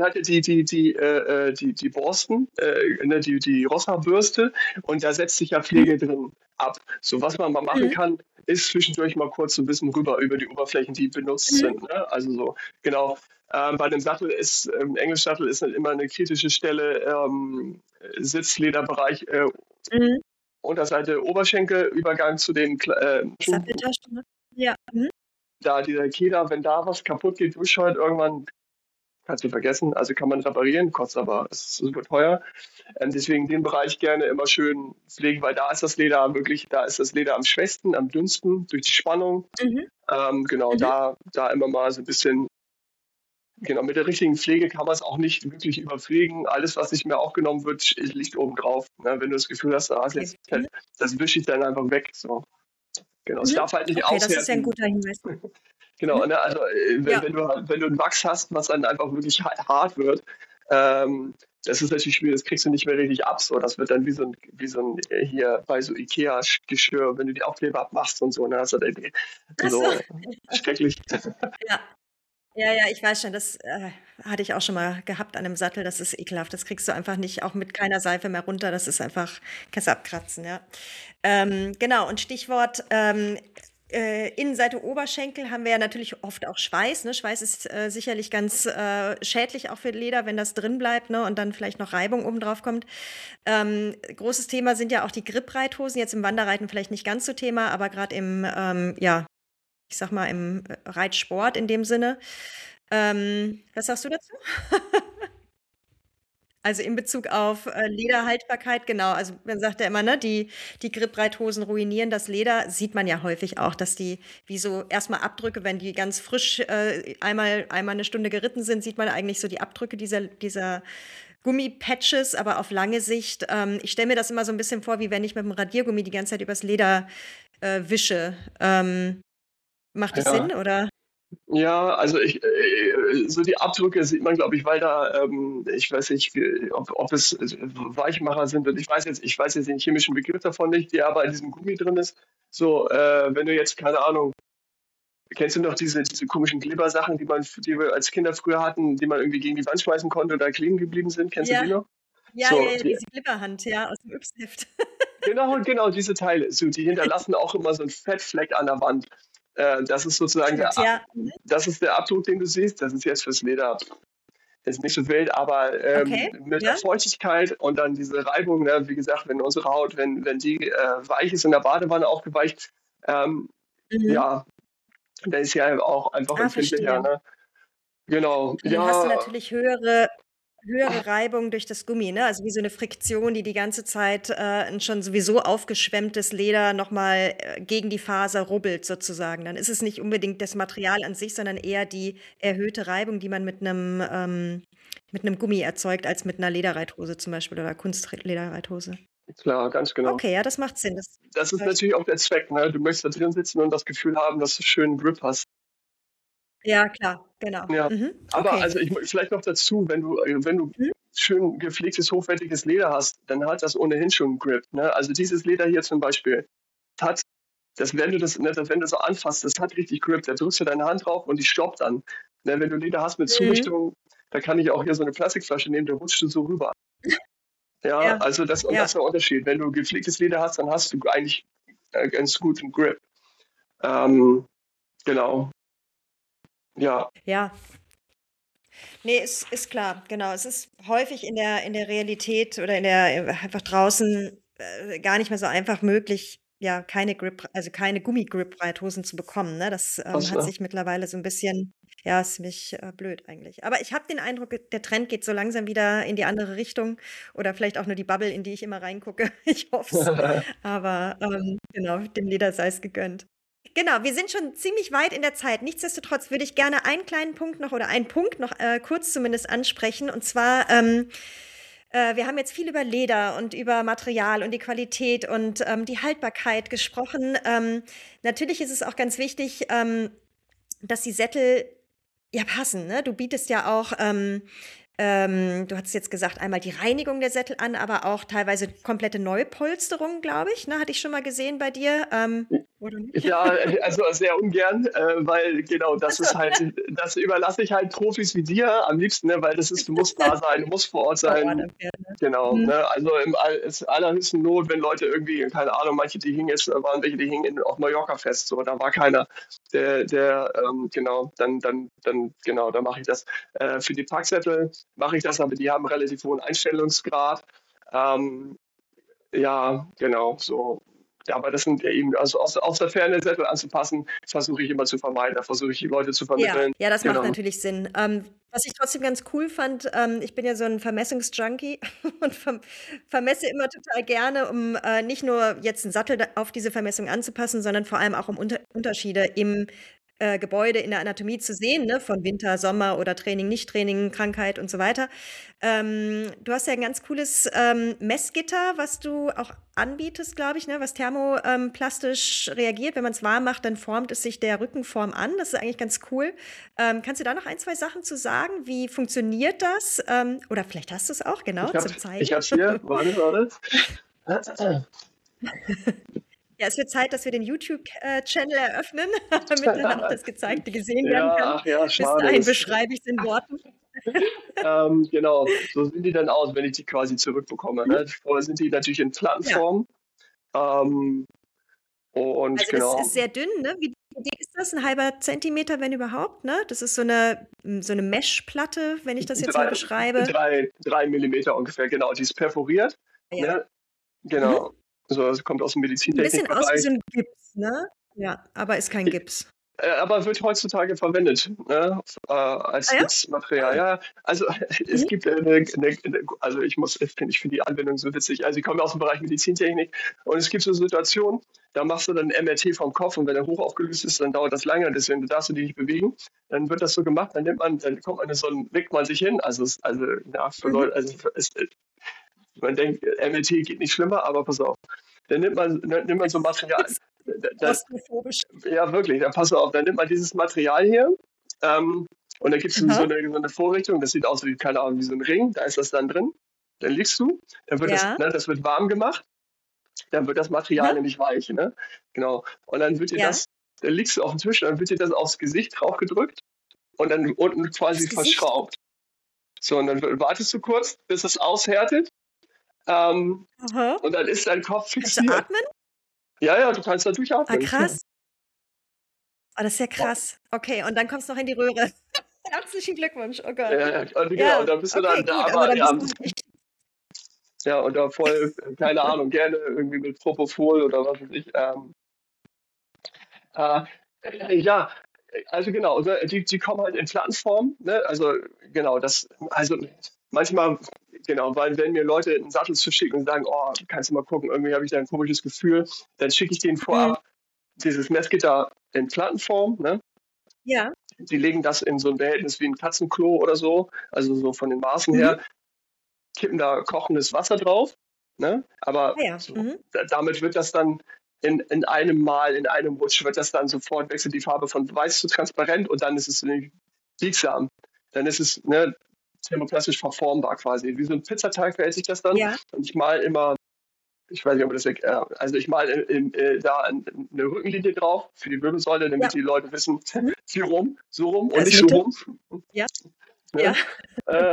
A: die Borsten, ne, die Rossa-Bürste und da setzt sich ja Pflege drin ab. So, was man mal machen
B: Mhm.
A: kann, ist zwischendurch mal kurz so ein bisschen rüber über die Oberflächen, die benutzt
B: Mhm.
A: sind. Ne? Also so, genau. Bei dem Sattel ist, Englischsattel ist halt immer eine kritische Stelle, Sitzlederbereich,
B: Mhm.
A: Unterseite Oberschenkel, Übergang zu den
B: Satteltasche, ne? Ja. Mhm.
A: da dieser Keder, wenn da was kaputt geht, durchscheut, irgendwann kannst du vergessen. Also kann man reparieren, kostet aber, ist super teuer. Deswegen den Bereich gerne immer schön pflegen, weil da ist das Leder wirklich, da ist das Leder am schwächsten, am dünnsten durch die Spannung.
B: Mhm.
A: Genau,
B: Mhm.
A: da immer mal so ein bisschen, genau, mit der richtigen Pflege kann man es auch nicht wirklich überpflegen. Alles, was nicht mehr aufgenommen wird, liegt oben drauf. Ne? Wenn du das Gefühl hast, da ist
B: Okay.
A: jetzt Fett, das wische ich dann einfach weg. So. Genau, es
B: Mhm.
A: darf halt nicht
B: Okay, das ist ja ein
A: aushärten.
B: guter Hinweis.
A: Genau,
B: Mhm.
A: ne? Also
B: Ja.
A: wenn du einen Wachs hast, was dann einfach wirklich hart wird, ähm, das ist natürlich schwierig, das kriegst du nicht mehr richtig ab. So. Das wird dann wie so ein hier bei so Ikea-Geschirr, wenn du die Aufkleber abmachst und so, dann hast du dann
B: Ach so.
A: so schrecklich.
B: Ja. Ja, ja, ich weiß schon, das hatte ich auch schon mal gehabt an einem Sattel. Das ist ekelhaft. Das kriegst du einfach nicht, auch mit keiner Seife mehr runter. Das ist einfach, kannst du abkratzen, ja. Genau, und Stichwort Innenseite Oberschenkel haben wir ja natürlich oft auch Schweiß. Ne? Schweiß ist sicherlich ganz schädlich auch für Leder, wenn das drin bleibt, ne? Und dann vielleicht noch Reibung oben drauf kommt. Großes Thema sind ja auch die Grip-Reithosen. Jetzt im Wanderreiten vielleicht nicht ganz so Thema, aber gerade im, ja, ich sag mal, im Reitsport in dem Sinne. Was sagst du dazu? Also in Bezug auf Lederhaltbarkeit, genau. Also man sagt ja immer, ne, die Grip-Reithosen ruinieren das Leder. Sieht man ja häufig auch, dass die wie so erstmal Abdrücke, wenn die ganz frisch einmal eine Stunde geritten sind, sieht man eigentlich so die Abdrücke dieser Gummipatches, aber auf lange Sicht. Ich stelle mir das immer so ein bisschen vor, wie wenn ich mit dem Radiergummi die ganze Zeit übers Leder wische. Macht das Sinn,
A: Ja.
B: oder?
A: Ja, also so die Abdrücke sieht man, glaube ich, weil da, ich weiß nicht, ob es Weichmacher sind. Und ich weiß jetzt den chemischen Begriff davon nicht, der aber in diesem Gummi drin ist. So, wenn du jetzt, keine Ahnung, kennst du noch diese komischen Glibber-Sachen, die wir als Kinder früher hatten, die man irgendwie gegen die Wand schmeißen konnte oder kleben geblieben sind? Kennst du die
B: Ja,
A: noch?
B: ja, ja,
A: So,
B: ja, diese Glibberhand, ja, aus dem Yps-Heft.
A: genau, diese Teile. So, die hinterlassen auch immer so einen Fettfleck an der Wand. Das ist sozusagen
B: Stimmt, ja. Mhm.
A: das ist der Abdruck, den du siehst. Das ist jetzt fürs Leder ist nicht so wild, aber
B: Okay,
A: mit der
B: ja.
A: Feuchtigkeit und dann diese Reibung, ne, wie gesagt, wenn unsere Haut, wenn die weich ist in der Badewanne aufgeweicht, ähm,
B: Mhm.
A: ja, dann ist sie ja auch einfach
B: Ah,
A: empfindlicher.
B: verstehe.
A: Ne? Genau,
B: Und dann hast du
A: ja,
B: natürlich höhere Reibung durch das Gummi, ne? Also wie so eine Friktion, die ganze Zeit ein schon sowieso aufgeschwemmtes Leder nochmal gegen die Faser rubbelt sozusagen. Dann ist es nicht unbedingt das Material an sich, sondern eher die erhöhte Reibung, die man mit einem Gummi erzeugt, als mit einer Lederreithose zum Beispiel oder Kunstlederreithose.
A: klar, ganz genau.
B: Okay, ja, das macht Sinn.
A: Das ist
B: Das,
A: natürlich auch der Zweck. Ne? Du möchtest da drin sitzen und das Gefühl haben, dass du schönen Grip hast.
B: ja, klar, genau.
A: Ja,
B: Mhm.
A: aber
B: Okay.
A: also vielleicht noch dazu, wenn du
B: Mhm.
A: schön gepflegtes, hochwertiges Leder hast, dann hat das ohnehin schon einen Grip. Ne? Also dieses Leder hier zum Beispiel hat, wenn du so anfasst, das hat richtig Grip. Da drückst du deine Hand drauf und die stoppt dann. Ne? Wenn du Leder hast mit
B: Mhm.
A: Zurichtung, da kann ich auch hier so eine Plastikflasche nehmen, da rutscht du so rüber. Ja,
B: Ja,
A: also das ist
B: ja,
A: der Unterschied. Wenn du gepflegtes Leder hast, dann hast du eigentlich ganz guten Grip. Ähm, genau, ja.
B: ja. Nee, ist klar, genau. Es ist häufig in der Realität oder einfach draußen gar nicht mehr so einfach möglich, ja, also keine Gummi-Grip-Reithosen zu bekommen, ne? Das
A: Was,
B: hat sich mittlerweile so ein bisschen, ja, ist ziemlich blöd eigentlich. Aber ich habe den Eindruck, der Trend geht so langsam wieder in die andere Richtung oder vielleicht auch nur die Bubble, in die ich immer reingucke. Ich hoffe es. Aber genau, dem Leder sei es gegönnt. Genau, wir sind schon ziemlich weit in der Zeit. Nichtsdestotrotz würde ich gerne einen kleinen Punkt noch oder einen Punkt noch kurz zumindest ansprechen. Und zwar, wir haben jetzt viel über Leder und über Material und die Qualität und die Haltbarkeit gesprochen. Natürlich ist es auch ganz wichtig, dass die Sättel ja passen. Ne? Du bietest ja auch du hattest jetzt gesagt, einmal die Reinigung der Sättel an, aber auch teilweise komplette Neupolsterung, glaube ich, ne? Hatte ich schon mal gesehen bei dir. Oder nicht?
A: Ja, also sehr ungern, weil genau das ist halt, das überlasse ich halt Profis wie dir am liebsten, ne, weil das ist, du musst da sein, du musst vor Ort
B: Vor Ort
A: sein.
B: am Pferd, ne?
A: Genau,
B: Mhm.
A: ne? Also ist allerhöchsten Not, wenn Leute irgendwie, keine Ahnung, manche, die hingen jetzt, waren welche, die hingen auf Mallorca fest, so, da war keiner, genau, genau, da mache ich das. Für die Packsättel mache ich das, aber die haben einen relativ hohen Einstellungsgrad. Ähm, ja, genau, so. Ja, aber das sind ja eben, also aus der Ferne Sättel anzupassen, versuche ich immer zu vermeiden. Da versuche ich die Leute zu
B: Ja,
A: vermitteln.
B: ja, das macht
A: Genau.
B: natürlich Sinn. Was ich trotzdem ganz cool fand, ich bin ja so ein Vermessungsjunkie und vermesse immer total gerne, um nicht nur jetzt einen Sattel auf diese Vermessung anzupassen, sondern vor allem auch um Unterschiede im Gebäude, in der Anatomie zu sehen, ne? Von Winter, Sommer oder Training, Nicht-Training, Krankheit und so weiter. Du hast ja ein ganz cooles Messgitter, was du auch anbietest, glaube ich, ne? Was thermoplastisch reagiert. Wenn man es warm macht, dann formt es sich der Rückenform an. Das ist eigentlich ganz cool. Kannst du da noch ein, zwei Sachen zu sagen? Wie funktioniert das? Oder vielleicht hast du es auch, genau,
A: Ich habe
B: zum Zeigen.
A: ich hab's hier, warte.
B: Ja, es wird Zeit, dass wir den YouTube-Channel eröffnen, damit dann auch das Gezeigte gesehen werden
A: Ja,
B: kann.
A: ach ja,
B: Bis
A: schade.
B: dahin beschreibe ich es in Worten.
A: Genau, so sehen die dann aus, wenn ich die quasi zurückbekomme.
B: Mhm.
A: Ne? Vorher sind die natürlich in
B: Ja,
A: Plattenform. Ähm, und
B: also das
A: genau,
B: ist sehr dünn, ne? Wie dick ist das? Ein halber Zentimeter, wenn überhaupt, ne? Das ist so eine Meshplatte, wenn ich das jetzt mal
A: drei,
B: beschreibe.
A: 3 Millimeter ungefähr, genau, die ist perforiert.
B: Ja.
A: Ne?
B: Mhm.
A: Genau. So, das kommt aus dem
B: Sieht ein bisschen aus wie
A: Medizintechnikbereich.
B: so ein Gips, ne? Ja, aber ist kein Gips.
A: Aber wird heutzutage verwendet, ne?
B: Ah
A: Als
B: ja?
A: Gipsmaterial.
B: Ah.
A: Ja, also es
B: Mhm.
A: gibt also ich finde die Anwendung so witzig. Also ich komme aus dem Bereich Medizintechnik und es gibt so Situationen, da machst du dann ein MRT vom Kopf und wenn er hoch aufgelöst ist, dann dauert das lange, deswegen darfst du dich nicht bewegen. Dann wird das so gemacht, dann kommt man in so ein, legt man sich hin. Also ja, für
B: Mhm.
A: Leute, man denkt, MRT geht nicht schlimmer, aber pass auf. Dann nimmt man so Material. Da,
B: Klaustrophobisch.
A: ja, wirklich, dann pass auf, dann nimmt man dieses Material hier und dann gibt es
B: Aha.
A: so eine Vorrichtung, das sieht aus wie, keine Ahnung, wie so ein Ring, da ist das dann drin. Dann liegst du, dann wird
B: Ja.
A: das wird warm gemacht, dann wird das Material
B: Aha.
A: nämlich weich, ne? Genau. Und dann wird dir
B: Ja.
A: dann liegst du auf dem Tisch, dann wird dir das aufs Gesicht draufgedrückt und dann unten
B: Aufs
A: quasi
B: Gesicht.
A: verschraubt. So, und dann wartest du kurz, bis es aushärtet ähm,
B: Aha.
A: und dann ist dein Kopf
B: Kannst du
A: fixiert.
B: atmen?
A: Ja, ja, du kannst da
B: Ah,
A: durchatmen, klar.
B: krass. Ah, das ist ja krass. Okay, und dann kommst du noch in die Röhre. Herzlichen Glückwunsch. Oh Gott.
A: Und genau, und
B: Ja,
A: dann bist du
B: okay,
A: dann da,
B: gut, aber
A: aber
B: dann
A: ja,
B: bist du nicht.
A: ja, und da voll, keine Ahnung, gerne irgendwie mit Propofol oder was weiß ich. Äh, ja, also genau, ne, die kommen halt in Plattenform, ne? Also genau, also manchmal, genau, weil wenn mir Leute einen Sattel zuschicken und sagen, oh, kannst du mal gucken, irgendwie habe ich da ein komisches Gefühl, dann schicke ich denen
B: Mhm.
A: vorab dieses Messgitter in Plattenform, ne?
B: Ja.
A: Die legen das in so ein Behältnis wie ein Katzenklo oder so, also so von den Maßen
B: Mhm.
A: her, kippen da kochendes Wasser drauf, ne? Aber
B: Ah ja.
A: so,
B: Mhm.
A: damit wird das dann in einem Mal, in einem Rutsch wird das dann sofort, wechselt die Farbe von weiß zu transparent und dann ist es nämlich biegsam. Dann ist es, ne, thermoplastisch verformbar quasi. Wie so ein Pizzateig verhält sich das dann.
B: Ja.
A: Und ich mal immer, ich weiß nicht, ob das, also ich mal da eine Rückenlinie drauf für die Wirbelsäule,
B: Ja.
A: damit die Leute wissen,
B: Mhm.
A: hier rum, so rum und
B: Als
A: nicht so
B: Mitte.
A: rum.
B: Ja. Ja.
A: Ne? Äh,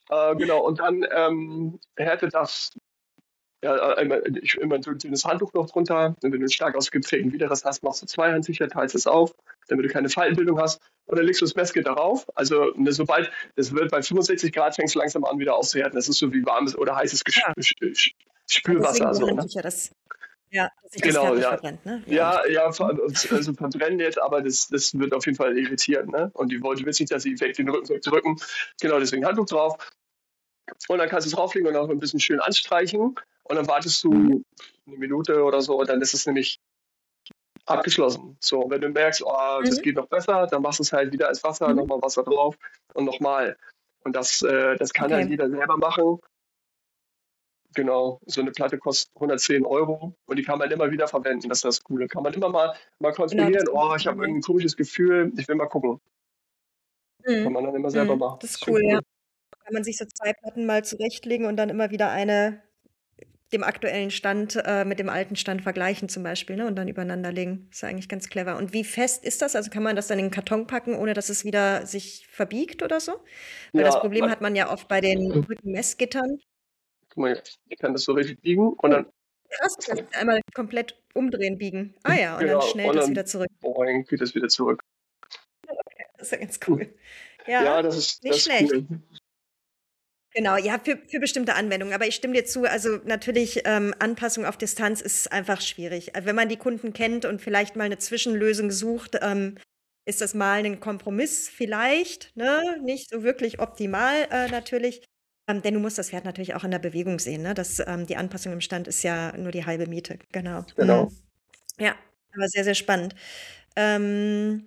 A: Genau, und dann härtet das immer so ein dünnes Handtuch noch drunter. Und wenn du einen stark ausgeprägten Widerriss hast, machst du Zweihandsicher, teilst es auf, damit du keine Faltenbildung hast. Und dann legst du das Messgerät darauf. Also sobald, das wird bei 65 Grad, fängst du langsam an wieder auszuhärten. Das ist so wie warmes oder heißes
B: Ja, deswegen
A: Spülwasser.
B: die
A: So, ne?
B: Handtücher, dass sich das
A: Genau,
B: Pferd nicht
A: ja.
B: verbrennt, ne?
A: Ja, also verbrennen jetzt, aber das wird auf jeden Fall irritieren. Ne? Und du willst nicht, dass sie den Rücken wegdrücken. Genau, deswegen Handtuch drauf. Und dann kannst du es drauflegen und auch ein bisschen schön anstreichen. Und dann wartest du eine Minute oder so und dann ist es nämlich abgeschlossen. So, und wenn du merkst, oh, das geht noch besser, dann machst du es halt wieder ins Wasser,
B: Mhm.
A: nochmal Wasser drauf und nochmal. Und das kann halt
B: Okay.
A: jeder selber machen. Genau, so eine Platte kostet 110 Euro und die kann man immer wieder verwenden. Das ist das Coole. Kann man immer mal
B: Genau, das
A: kontrollieren, oh, ich habe
B: ja.
A: irgendein komisches Gefühl, ich will mal gucken. Kann man dann immer selber machen.
B: Das
A: Das
B: ist
A: ist schon
B: cool, ja.
A: cool.
B: Kann man sich so 2 Platten mal zurechtlegen und dann immer wieder eine dem aktuellen Stand mit dem alten Stand vergleichen zum Beispiel, ne? Und dann übereinander legen. Ist ja eigentlich ganz clever. Und wie fest ist das? Also kann man das dann in den Karton packen, ohne dass es wieder sich verbiegt oder so? Weil das
A: Ja,
B: Problem hat man ja oft bei den Rückenmessgittern.
A: guck mal, ich kann das so richtig biegen und
B: Oh,
A: dann,
B: krass, das heißt einmal komplett umdrehen, biegen. Ah ja, und dann
A: genau,
B: schnellt
A: und
B: das
A: dann
B: wieder zurück.
A: boing, geht das wieder zurück.
B: Das ist ja ganz cool.
A: Ja,
B: Ja,
A: das ist,
B: nicht
A: das ist
B: schlecht.
A: cool.
B: Genau, ja, für bestimmte Anwendungen. Aber ich stimme dir zu, also natürlich Anpassung auf Distanz ist einfach schwierig. Also wenn man die Kunden kennt und vielleicht mal eine Zwischenlösung sucht, ist das mal ein Kompromiss vielleicht, ne? Nicht so wirklich optimal natürlich. Denn du musst das Pferd natürlich auch in der Bewegung sehen, ne? Die Anpassung im Stand ist ja nur die halbe Miete, genau.
A: Genau.
B: Ja, aber sehr, sehr spannend. Ähm,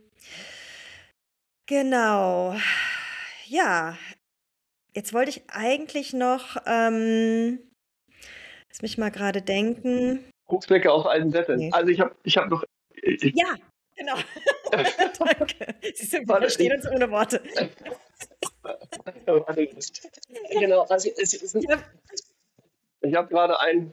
B: genau. Ja, jetzt wollte ich eigentlich noch, lass mich mal gerade denken.
A: Rucksäcke auf allen Sätteln.
B: Nee.
A: Also ich hab noch, ich,
B: Ja, genau. Danke. Siehst du, wir
A: warte,
B: verstehen uns ohne Worte.
A: warte. Genau, also
B: Ja,
A: ich habe gerade einen,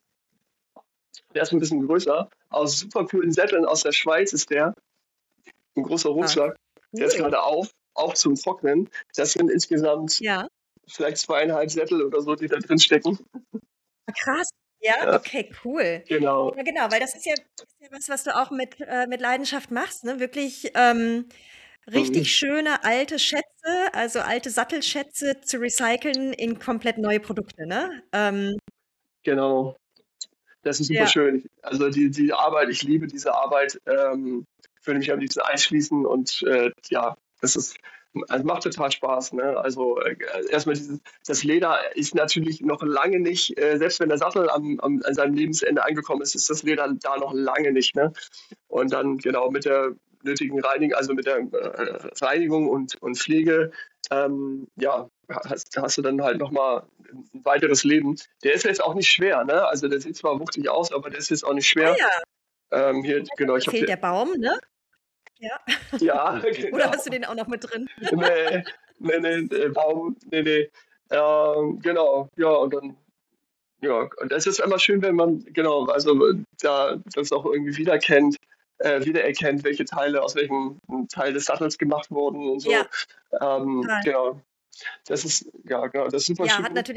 A: der ist ein bisschen größer, aus super coolen Sätteln aus der Schweiz ist der, ein großer Rucksack, der ist
B: cool.
A: gerade auch zum Trocknen. Das sind insgesamt
B: Ja,
A: vielleicht 2,5 Sättel oder so, die da drin stecken.
B: krass. Ja,
A: Ja,
B: okay, cool.
A: genau.
B: Ja, genau, weil das ist ja was du auch mit Leidenschaft machst, ne? Wirklich
A: Mhm.
B: richtig schöne alte Schätze, also alte Sattelschätze zu recyceln in komplett neue Produkte, ne?
A: Genau. Das ist super
B: Ja.
A: schön. Also die Arbeit, ich liebe diese Arbeit, würde mich am liebsten einschließen und ja, das ist, also macht total Spaß. Ne? Also erstmal das Leder ist natürlich noch lange nicht, selbst wenn der Sattel an seinem Lebensende angekommen ist, ist das Leder da noch lange nicht. Ne? Und dann genau mit der nötigen Reinigung, also mit der Reinigung und Pflege, ja, hast du dann halt nochmal ein weiteres Leben. Der ist jetzt auch nicht schwer, ne? Also der sieht zwar wuchtig aus, aber der ist jetzt auch nicht
B: Ah
A: schwer.
B: ja,
A: Hier, genau,
B: da
A: ich habe
B: fehlt
A: hier,
B: der Baum, ne? Ja.
A: ja,
B: Oder
A: genau.
B: hast du den auch noch mit drin?
A: Nee, nee, Baum, nee. Genau, ja, und dann, ja, und es ist immer schön, wenn man, genau, also da das auch irgendwie wiedererkennt, welche Teile aus welchem Teil des Sattels gemacht wurden und so.
B: Ja, total.
A: Genau, das ist, ja, genau, das ist super
B: Ja,
A: schön.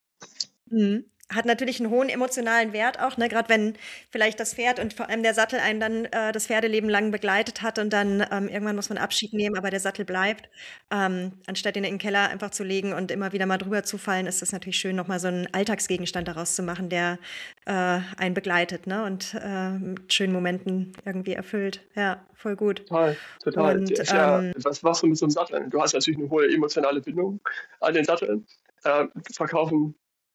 B: hat natürlich einen hohen emotionalen Wert auch, ne? Gerade wenn vielleicht das Pferd und vor allem der Sattel einen dann das Pferdeleben lang begleitet hat und dann irgendwann muss man Abschied nehmen, aber der Sattel bleibt. Anstatt ihn in den Keller einfach zu legen und immer wieder mal drüber zu fallen, ist es natürlich schön, nochmal so einen Alltagsgegenstand daraus zu machen, der einen begleitet, ne? Und mit schönen Momenten irgendwie erfüllt. Ja, voll gut.
A: Total. Der
B: Und
A: ist ja, was machst du mit so einem Sattel? Du hast natürlich eine hohe emotionale Bindung an den Sattel. Verkaufen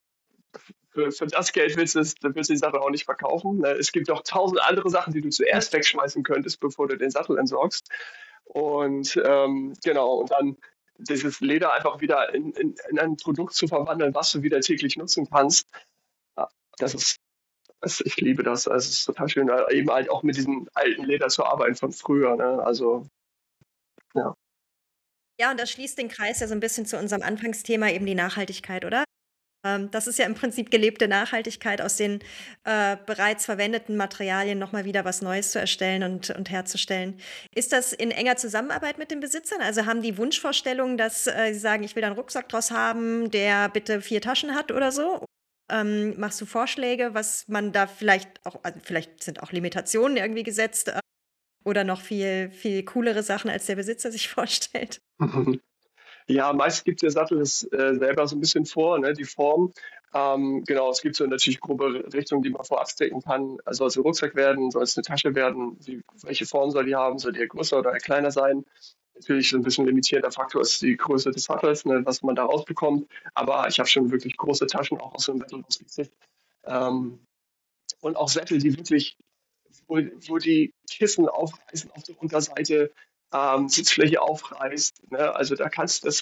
A: für das Geld willst du die Sache auch nicht verkaufen. Ne? Es gibt auch 1000 andere Sachen, die du zuerst wegschmeißen könntest, bevor du den Sattel entsorgst. Und genau, und dann dieses Leder einfach wieder in ein Produkt zu verwandeln, was du wieder täglich nutzen kannst. Ja, das ist, ich liebe das. Also es ist total schön, eben halt auch mit diesem alten Leder zu arbeiten von früher. Ne? Also, ja.
B: ja, und das schließt den Kreis ja so ein bisschen zu unserem Anfangsthema, eben die Nachhaltigkeit, oder? Das ist ja im Prinzip gelebte Nachhaltigkeit, aus den bereits verwendeten Materialien nochmal wieder was Neues zu erstellen und herzustellen. Ist das in enger Zusammenarbeit mit den Besitzern? Also haben die Wunschvorstellungen, dass sie sagen, ich will da einen Rucksack draus haben, der bitte 4 Taschen hat oder so? Machst du Vorschläge, was man da vielleicht auch, also vielleicht sind auch Limitationen irgendwie gesetzt, oder noch viel, viel coolere Sachen, als der Besitzer sich vorstellt?
A: Ja, meist gibt der Sattel das selber so ein bisschen vor, ne, die Form. Genau, es gibt so natürlich grobe Richtungen, die man vorab stecken kann. Also soll es ein Rucksack werden, soll es eine Tasche werden, welche Form soll die haben, soll die größer oder kleiner sein? Natürlich so ein bisschen limitierender Faktor ist die Größe des Sattels, ne, was man da rausbekommt. Aber ich habe schon wirklich große Taschen auch aus so einem Sattel rausgekriegt. Ähm, und auch Sättel, die wirklich, wo die Kissen aufreißen auf der Unterseite, Sitzfläche aufreißt. Ne? Also da kannst du das,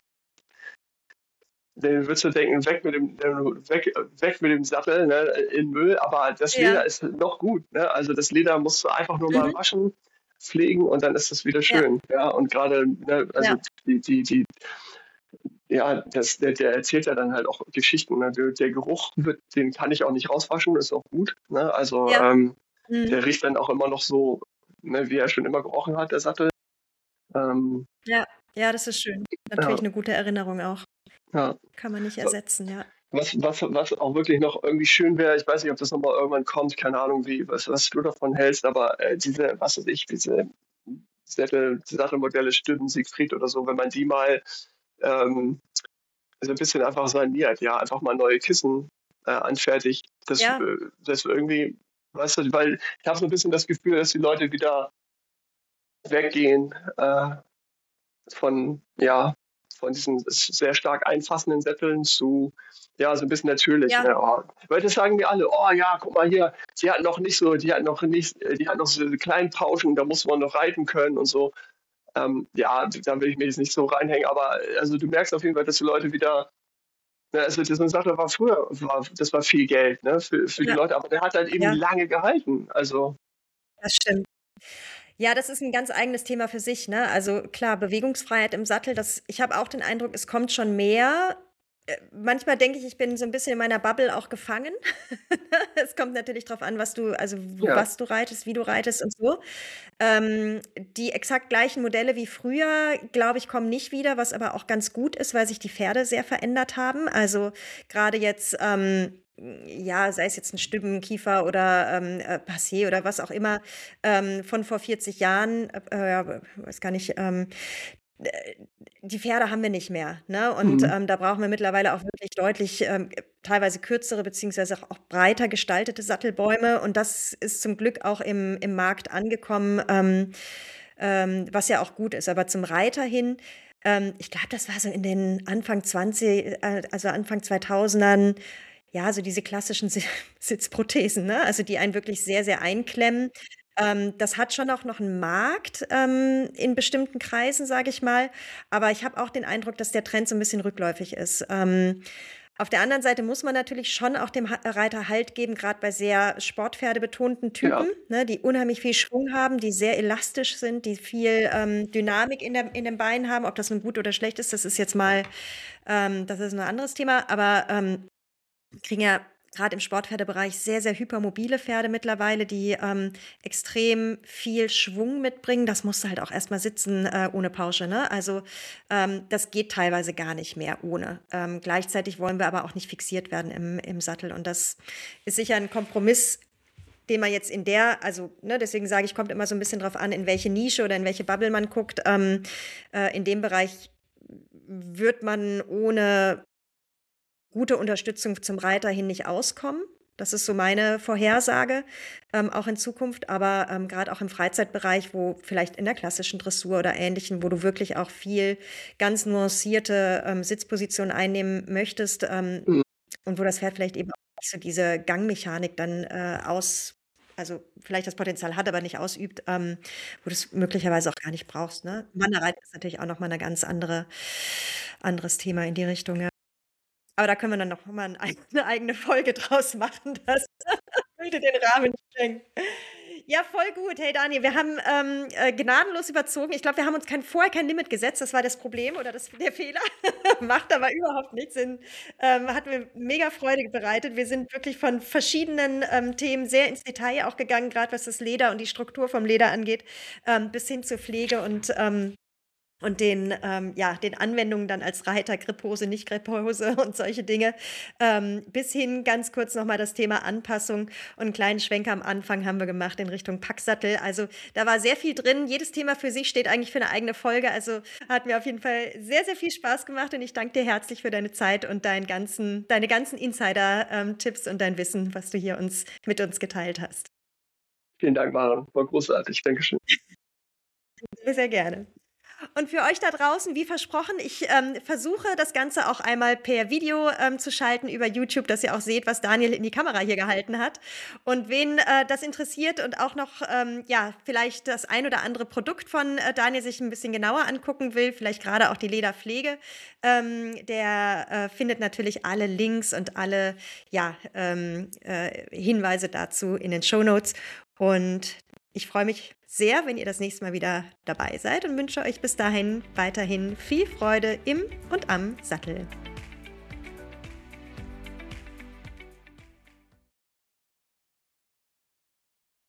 A: dann würdest du denken, weg mit dem Sattel, ne, in Müll, aber das Leder
B: Ja.
A: ist noch gut. Ne? Also das Leder musst du einfach nur mal
B: Mhm.
A: waschen, pflegen und dann ist das wieder
B: Ja,
A: schön. Ja? Und gerade, ne, also
B: ja,
A: ja, der erzählt ja dann halt auch Geschichten. Ne? Der Geruch, den kann ich auch nicht rauswaschen, ist auch gut. Ne? Also
B: ja. Mhm.
A: der riecht dann auch immer noch so, ne, wie er schon immer gerochen hat, der Sattel. Ähm,
B: Ja, ja, das ist schön. Natürlich
A: ja,
B: eine gute Erinnerung auch.
A: ja.
B: Kann man nicht ersetzen, ja.
A: Was auch wirklich noch irgendwie schön wäre, ich weiß nicht, ob das nochmal irgendwann kommt, keine Ahnung, was du davon hältst, aber diese, was weiß ich, diese Sattelmodelle Stüben, Siegfried oder so, wenn man die mal ähm, so ein bisschen einfach saniert, ja, einfach mal neue Kissen anfertigt,
B: Ja,
A: das irgendwie, weißt du, weil ich habe so ein bisschen das Gefühl, dass die Leute wieder weggehen von, ja, von diesen sehr stark einfassenden Sätteln zu, ja, so ein bisschen natürlich.
B: ja,
A: Ne? Oh, weil das sagen mir alle, oh ja, guck mal hier, die hat noch so kleinen Pauschen, da muss man noch reiten können und so. Ja, da will ich mich jetzt nicht so reinhängen, aber also du merkst auf jeden Fall, dass die Leute wieder, ne, also das eine Sache war früher, das war viel Geld, ne, für die
B: ja,
A: Leute, aber der hat halt eben
B: ja,
A: lange gehalten. Also,
B: das stimmt. Ja, das ist ein ganz eigenes Thema für sich, ne? Also, klar, Bewegungsfreiheit im Sattel, das ich habe auch den Eindruck, es kommt schon mehr. Manchmal denke ich, ich bin so ein bisschen in meiner Bubble auch gefangen. Es kommt natürlich drauf an,
A: ja,
B: was du reitest, wie du reitest und so. Die exakt gleichen Modelle wie früher, glaube ich, kommen nicht wieder, was aber auch ganz gut ist, weil sich die Pferde sehr verändert haben. Also gerade jetzt, ja, sei es jetzt ein Stübbenkiefer oder Passé oder was auch immer, von vor 40 Jahren, ja, weiß gar nicht, äh, die Pferde haben wir nicht mehr, ne? Und
A: mhm,
B: da brauchen wir mittlerweile auch wirklich deutlich, teilweise kürzere beziehungsweise auch breiter gestaltete Sattelbäume. Und das ist zum Glück auch im Markt angekommen, was ja auch gut ist. Aber zum Reiter hin, ich glaube, das war so in den Anfang 20, also Anfang 2000ern, ja, so diese klassischen Sitzprothesen, ne? Also die einen wirklich sehr, sehr einklemmen. Das hat schon auch noch einen Markt, in bestimmten Kreisen, sage ich mal. Aber ich habe auch den Eindruck, dass der Trend so ein bisschen rückläufig ist. Auf der anderen Seite muss man natürlich schon auch dem Reiter Halt geben, gerade bei sehr sportpferdebetonten Typen,
A: ja,
B: ne, die unheimlich viel Schwung haben, die sehr elastisch sind, die viel, Dynamik in den Beinen haben. Ob das nun gut oder schlecht ist, das ist 'n anderes Thema. Aber, kriegen ja gerade im Sportpferdebereich sehr, sehr hypermobile Pferde mittlerweile, die extrem viel Schwung mitbringen. Das musst du halt auch erstmal sitzen ohne Pausche. Ne? Also das geht teilweise gar nicht mehr ohne. Gleichzeitig wollen wir aber auch nicht fixiert werden im Sattel. Und das ist sicher ein Kompromiss, den man jetzt also ne, deswegen sage ich, kommt immer so ein bisschen drauf an, in welche Nische oder in welche Bubble man guckt. In dem Bereich wird man ohne gute Unterstützung zum Reiter hin nicht auskommen. Das ist so meine Vorhersage, auch in Zukunft. Aber gerade auch im Freizeitbereich, wo vielleicht in der klassischen Dressur oder Ähnlichem, wo du wirklich auch viel ganz nuancierte Sitzpositionen einnehmen möchtest,
A: mhm,
B: und wo das Pferd vielleicht eben auch nicht so diese Gangmechanik dann also vielleicht das Potenzial hat, aber nicht ausübt, wo du es möglicherweise auch gar nicht brauchst. Ne? Wanderreiten ist natürlich auch nochmal anderes Thema in die Richtung. Ja. Aber da können wir dann noch mal 'ne eigene Folge draus machen. Das würde den Rahmen sprengen. Ja, voll gut. Hey Daniel, wir haben gnadenlos überzogen. Ich glaube, wir haben uns vorher kein Limit gesetzt. Das war das Problem oder der Fehler. Macht aber überhaupt nichts Sinn. Hat mir mega Freude bereitet. Wir sind wirklich von verschiedenen Themen sehr ins Detail auch gegangen, gerade was das Leder und die Struktur vom Leder angeht, bis hin zur Pflege und den Anwendungen dann als Reiter, Gripphose, nicht Gripphose und solche Dinge. Bis hin ganz kurz nochmal das Thema Anpassung und einen kleinen Schwenker am Anfang haben wir gemacht in Richtung Packsattel. Also da war sehr viel drin. Jedes Thema für sich steht eigentlich für eine eigene Folge. Also hat mir auf jeden Fall sehr, sehr viel Spaß gemacht und ich danke dir herzlich für deine Zeit und deine ganzen Insider-Tipps und dein Wissen, was du hier mit uns geteilt hast.
A: Vielen Dank, Maren. War großartig. Dankeschön.
B: Sehr, sehr gerne. Und für euch da draußen, wie versprochen, ich versuche das Ganze auch einmal per Video zu schalten über YouTube, dass ihr auch seht, was Daniel in die Kamera hier gehalten hat. Und wen das interessiert und auch noch vielleicht das ein oder andere Produkt von Daniel sich ein bisschen genauer angucken will, vielleicht gerade auch die Lederpflege, der findet natürlich alle Links und alle Hinweise dazu in den Shownotes. Und ich freue mich sehr, wenn ihr das nächste Mal wieder dabei seid und wünsche euch bis dahin weiterhin viel Freude im und am Sattel.